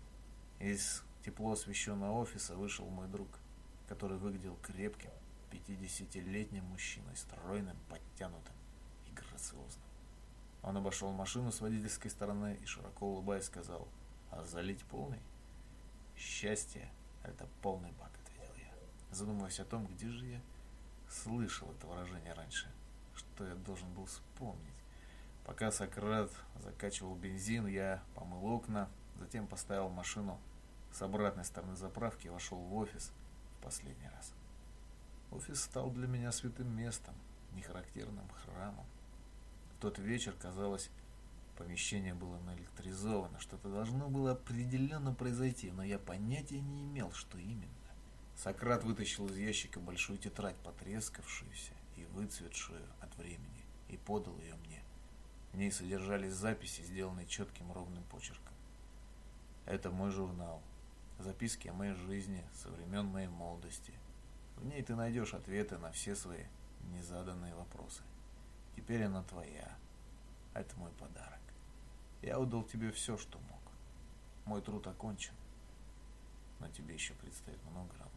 Из тепло освещенного офиса вышел мой друг, который выглядел крепким, пятидесятилетним мужчиной, стройным, подтянутым и грациозным. Он обошел машину с водительской стороны и, широко улыбаясь, сказал: «А залить полный?» «Счастье — это полный бак», — ответил я, задумываясь о том, где же я слышал это выражение раньше, что я должен был вспомнить. Пока Сократ закачивал бензин, я помыл окна, затем поставил машину с обратной стороны заправки и вошел в офис в последний раз. Офис стал для меня святым местом, нехарактерным храмом. В тот вечер, казалось, помещение было наэлектризовано, что-то должно было определенно произойти, но я понятия не имел, что именно. Сократ вытащил из ящика большую тетрадь, потрескавшуюся и выцветшую от времени, и подал ее мне. В ней содержались записи, сделанные четким ровным почерком. Это мой журнал, записки о моей жизни со времен моей молодости. В ней ты найдешь ответы на все свои незаданные вопросы. Теперь она твоя. Это мой подарок. Я отдал тебе все, что мог. Мой труд окончен, но тебе еще предстоит много работы.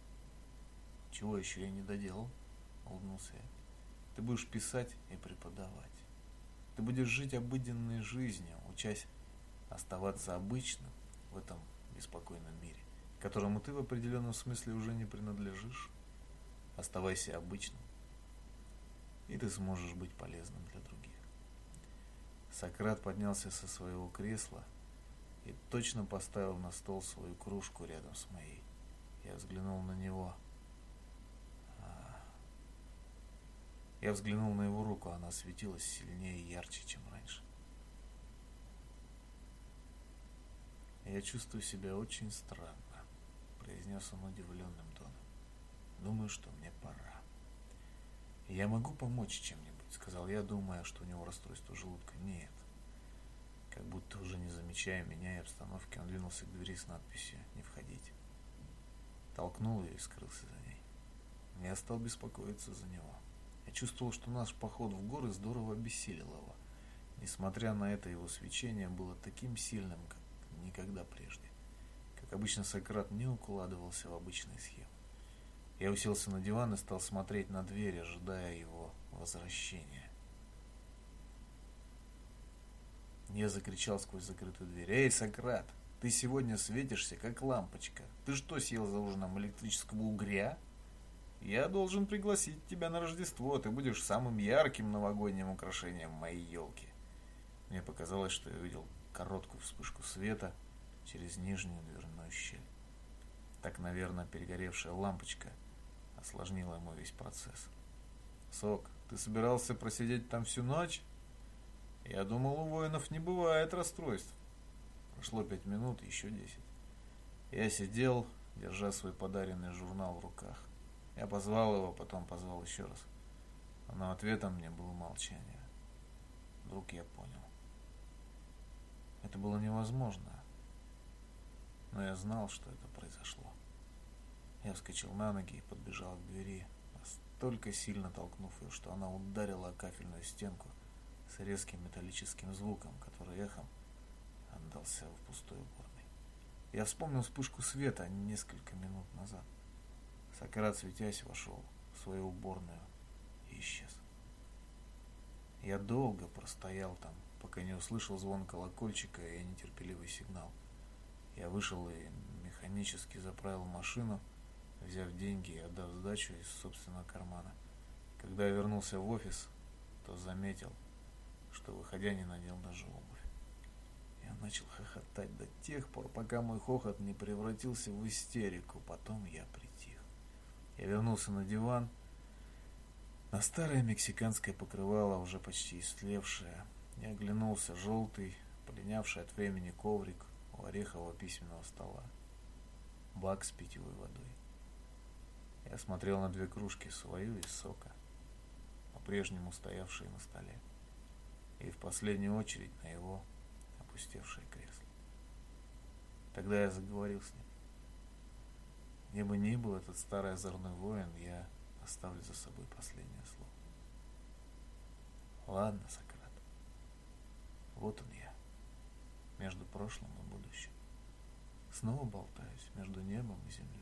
Чего еще я не доделал? Улыбнулся я. Ты будешь писать и преподавать. Ты будешь жить обыденной жизнью, учась оставаться обычным в этом беспокойном мире, которому ты в определенном смысле уже не принадлежишь. Оставайся обычным, и ты сможешь быть полезным для других. Сократ поднялся со своего кресла и точно поставил на стол свою кружку рядом с моей. Я взглянул на него. Я взглянул на его руку, она светилась сильнее и ярче, чем раньше. «Я чувствую себя очень странно», — произнес он удивленным тоном. «Думаю, что мне пора». «Я могу помочь чем-нибудь», — сказал я, думая, что у него расстройство желудка. «Нет». Как будто уже не замечая меня и обстановки, он двинулся к двери с надписью «Не входить». Толкнул ее и скрылся за ней. Я стал беспокоиться за него. Я чувствовал, что наш поход в горы здорово обессилил его. Несмотря на это, его свечение было таким сильным, как никогда прежде. Как обычно, Сократ не укладывался в обычные схемы. Я уселся на диван и стал смотреть на дверь, ожидая его возвращения. Я закричал сквозь закрытую дверь: «Эй, Сократ, ты сегодня светишься, как лампочка. Ты что, съел за ужином электрического угря? Я должен пригласить тебя на Рождество. Ты будешь самым ярким новогодним украшением моей елки». Мне показалось, что я увидел короткую вспышку света через нижнюю дверную щель. Так, наверное, перегоревшая лампочка осложнила ему весь процесс. «Сок, ты собирался просидеть там всю ночь? Я думал, у воинов не бывает расстройств». Прошло пять минут, еще десять. Я сидел, держа свой подаренный журнал в руках. Я позвал его, потом позвал еще раз. Но ответом мне было молчание. Вдруг я понял. Это было невозможно. Но я знал, что это произошло. Я вскочил на ноги и подбежал к двери, настолько сильно толкнув ее, что она ударила о кафельную стенку с резким металлическим звуком, который эхом отдался в пустой уборной. Я вспомнил вспышку света несколько минут назад. Сократ, светясь, вошел в свою уборную и исчез. Я долго простоял там, пока не услышал звон колокольчика и нетерпеливый сигнал. Я вышел и механически заправил машину, взяв деньги и отдав сдачу из собственного кармана. Когда я вернулся в офис, то заметил, что, выходя, не надел даже обувь. Я начал хохотать до тех пор, пока мой хохот не превратился в истерику. Потом я притих. Я вернулся на диван. На старое мексиканское покрывало, уже почти истлевшее. Я оглянулся, желтый, полинявший от времени коврик у орехового письменного стола. Бак с питьевой водой. Я смотрел на две кружки, свою и сока, по-прежнему стоявшие на столе, и в последнюю очередь на его опустевшее кресло. Тогда я заговорил с ним. Где бы ни был этот старый озорной воин, я оставлю за собой последнее слово. Ладно, Сократ. Вот он я, между прошлым и будущим. Снова болтаюсь между небом и землей.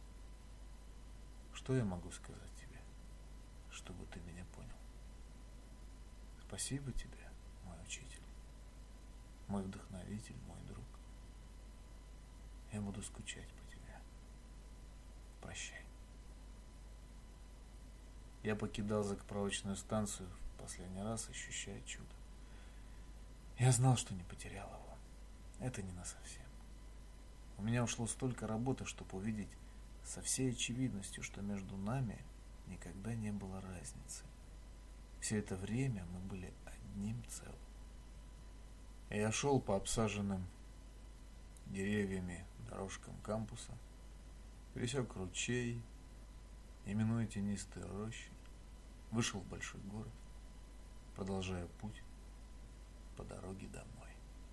Что я могу сказать тебе, чтобы ты меня понял? Спасибо тебе, мой учитель, мой вдохновитель, мой друг. Я буду скучать по тебе. Прощай. Я покидал заправочную станцию в последний раз, ощущая чудо. Я знал, что не потерял его. Это не насовсем. У меня ушло столько работы, чтобы увидеть со всей очевидностью, что между нами никогда не было разницы. Все это время мы были одним целым. Я шел по обсаженным деревьями дорожкам кампуса, пересек ручей, именуя тенистые рощи, вышел в большой город, продолжая путь по дороге домой.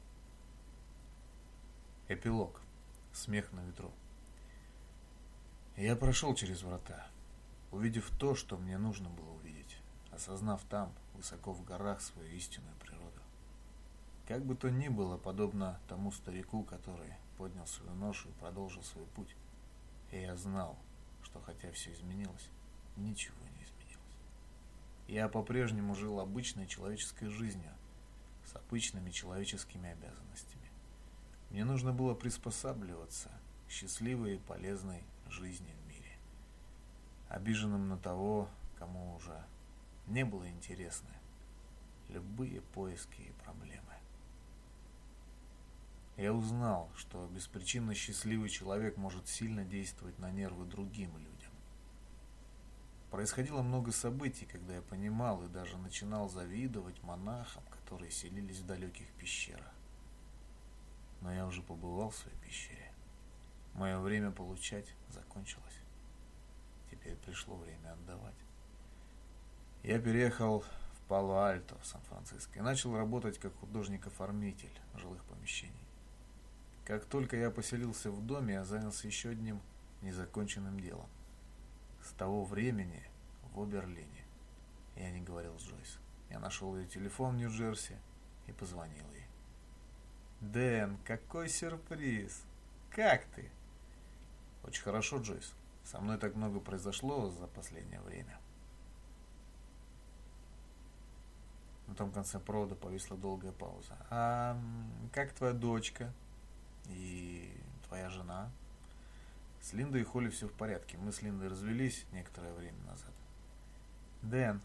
Эпилог. Смех на ветру. Я прошел через врата, увидев то, что мне нужно было увидеть, осознав там, высоко в горах, свою истинную природу. Как бы то ни было, подобно тому старику, который поднял свою ношу и продолжил свой путь, и я знал, что хотя все изменилось, ничего не изменилось. Я по-прежнему жил обычной человеческой жизнью, с обычными человеческими обязанностями. Мне нужно было приспосабливаться к счастливой и полезной жизни в мире, обиженным на того, кому уже не было интересны любые поиски и проблемы. Я узнал, что беспричинно счастливый человек может сильно действовать на нервы другим людям. Происходило много событий, когда я понимал и даже начинал завидовать монахам, которые селились в далеких пещерах. Но я уже побывал в своей пещере. Мое время получать закончилось. Теперь пришло время отдавать. Я переехал в Пало-Альто, в Сан-Франциско, и начал работать как художник-оформитель жилых помещений. Как только я поселился в доме, я занялся еще одним незаконченным делом. С того времени в Оберлине я не говорил с Джойс. Я нашел ее телефон в Нью-Джерси и позвонил ей. «Дэн, какой сюрприз! Как ты?» «Очень хорошо, Джойс. Со мной так много произошло за последнее время». На том конце провода повисла долгая пауза. «А как твоя дочка и твоя жена?» «С Линдой и Холли все в порядке. Мы с Линдой развелись некоторое время назад». «Дэн».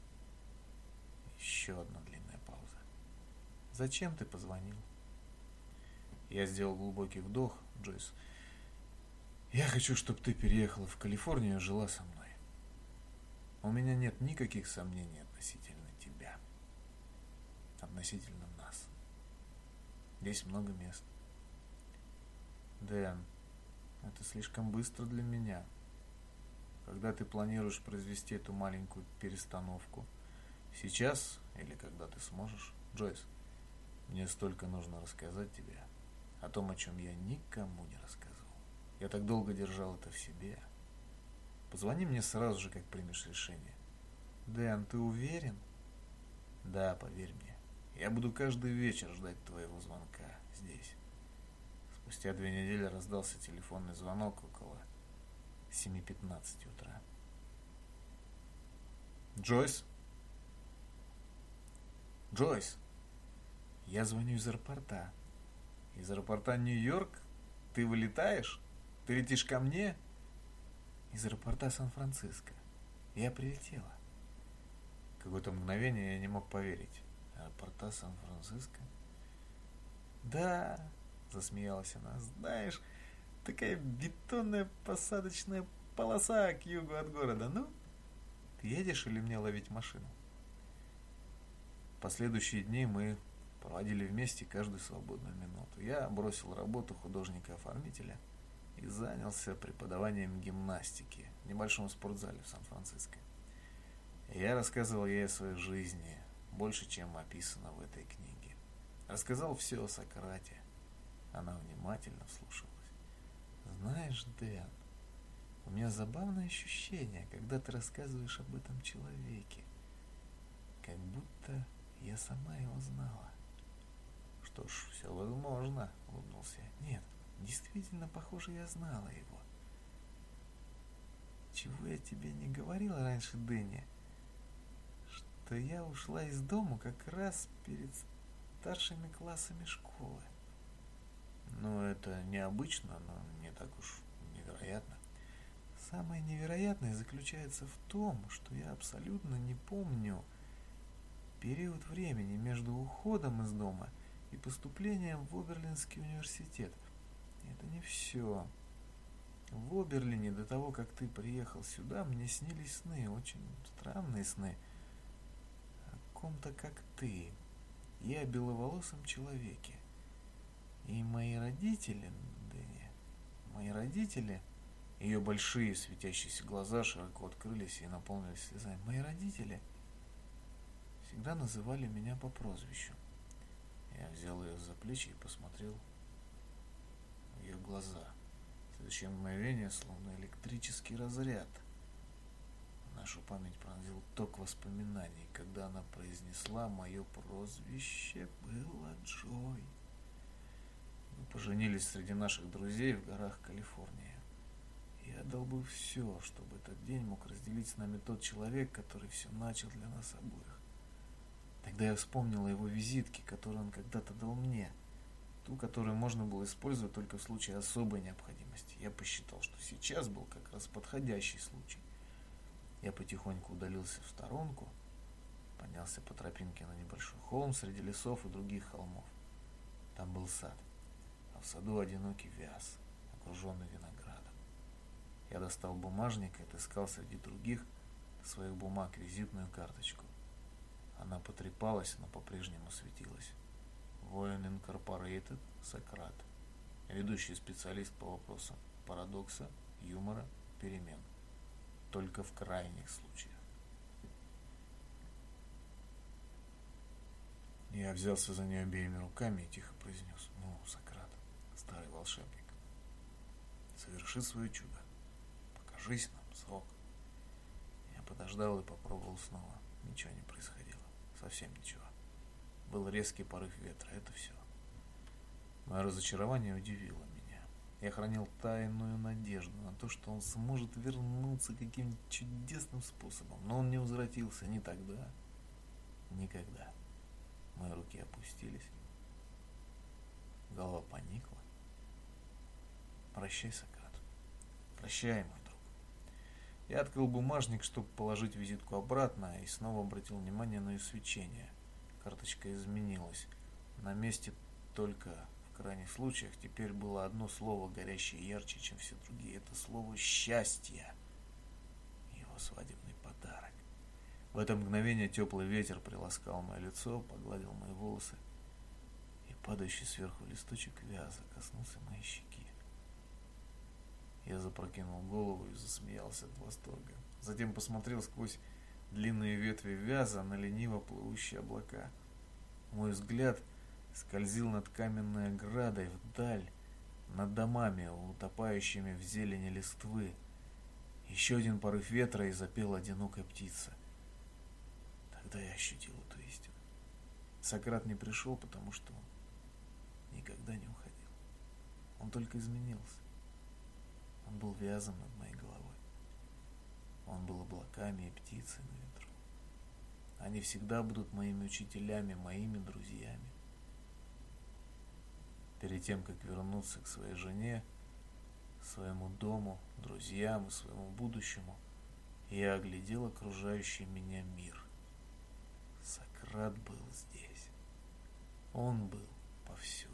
Еще одна длинная пауза. «Зачем ты позвонил?» Я сделал глубокий вдох. «Джойс, я хочу, чтобы ты переехала в Калифорнию и жила со мной. У меня нет никаких сомнений относительно тебя, относительно нас. Здесь много мест». «Дэн, это слишком быстро для меня. Когда ты планируешь произвести эту маленькую перестановку? Сейчас или когда ты сможешь?» «Джойс, мне столько нужно рассказать тебе о том, о чем я никому не рассказывал. Я так долго держал это в себе. Позвони мне сразу же, как примешь решение». «Дэн, ты уверен?» «Да, поверь мне. Я буду каждый вечер ждать твоего звонка здесь». Спустя две недели раздался телефонный звонок около семи пятнадцати утра. «Джойс? Джойс!» Я звоню из аэропорта. Из аэропорта Нью-Йорк? Ты вылетаешь? Ты летишь ко мне? Из аэропорта Сан-Франциско. Я прилетела. Какое-то мгновение я не мог поверить. Аэропорта Сан-Франциско? Да, засмеялась она. Знаешь, такая бетонная посадочная полоса к югу от города. Ну, ты едешь или мне ловить машину? Последующие дни мы проводили вместе каждую свободную минуту. Я бросил работу художника-оформителя и занялся преподаванием гимнастики в небольшом спортзале в Сан-Франциско. Я рассказывал ей о своей жизни, больше, чем описано в этой книге. Рассказал все о Сократе. Она внимательно вслушалась. Знаешь, Дэн, у меня забавное ощущение, когда ты рассказываешь об этом человеке. Как будто я сама его знала. Что ж, все возможно, улыбнулся я. Нет, действительно, похоже, я знала его. Чего я тебе не говорила раньше, Дэнни? Что я ушла из дома как раз перед старшими классами школы. Ну, это необычно, но не так уж невероятно. Самое невероятное заключается в том, что я абсолютно не помню период времени между уходом из дома и поступлением в Оберлинский университет. Это не все. В Оберлине до того, как ты приехал сюда, мне снились сны, очень странные сны. О ком-то, как ты. И о беловолосом человеке. И мои родители, Дэнни, мои родители, ее большие светящиеся глаза широко открылись и наполнились слезами. Мои родители всегда называли меня по прозвищу. Я взял ее за плечи и посмотрел в ее глаза. В следующее мгновение, словно электрический разряд, нашу память пронзил ток воспоминаний, когда она произнесла: мое прозвище было Джой. Мы поженились среди наших друзей в горах Калифорнии. Я отдал бы все, чтобы этот день мог разделить с нами тот человек, который все начал для нас обоих. Тогда я вспомнила его визитки, которые он когда-то дал мне, ту, которую можно было использовать только в случае особой необходимости. Я посчитал, что сейчас был как раз подходящий случай. Я потихоньку удалился в сторонку, поднялся по тропинке на небольшой холм среди лесов и других холмов. Там был сад, а в саду одинокий вяз, окруженный виноградом. Я достал бумажник и отыскал среди других своих бумаг визитную карточку. Она потрепалась, но по-прежнему светилась. Воин Инкорпорейтед, Сократ. Ведущий специалист по вопросам парадокса, юмора, перемен. Только в крайних случаях. Я взялся за нее обеими руками и тихо произнес: ну, Сократ, старый волшебник, соверши свое чудо. Покажись нам, срок. Я подождал и попробовал снова. Ничего не происходило. Совсем ничего. Был резкий порыв ветра, это все. Мое разочарование удивило меня. Я хранил тайную надежду на то, что он сможет вернуться каким-нибудь чудесным способом. Но он не возвратился ни тогда, никогда. Мои руки опустились. Голова поникла. Прощай, Сократ. Прощай, мой друг. Я открыл бумажник, чтобы положить визитку обратно, и снова обратил внимание на ее свечение. Карточка изменилась. На месте только в крайних случаях теперь было одно слово, горящее ярче, чем все другие. Это слово «счастье». Его свадебный подарок. В это мгновение теплый ветер приласкал мое лицо, погладил мои волосы, и падающий сверху листочек вяза коснулся моей щеки. Я запрокинул голову и засмеялся от восторга. Затем посмотрел сквозь длинные ветви вяза на лениво плывущие облака. Мой взгляд скользил над каменной оградой вдаль, над домами, утопающими в зелени листвы. Еще один порыв ветра, и запела одинокая птица. Тогда я ощутил эту истину. Сократ не пришел, потому что он никогда не уходил. Он только изменился. Он был вязом над моей головой. Он был облаками и птицей на ветру. Они всегда будут моими учителями, моими друзьями. Перед тем, как вернуться к своей жене, своему дому, друзьям и своему будущему, я оглядел окружающий меня мир. Сократ был здесь. Он был повсюду.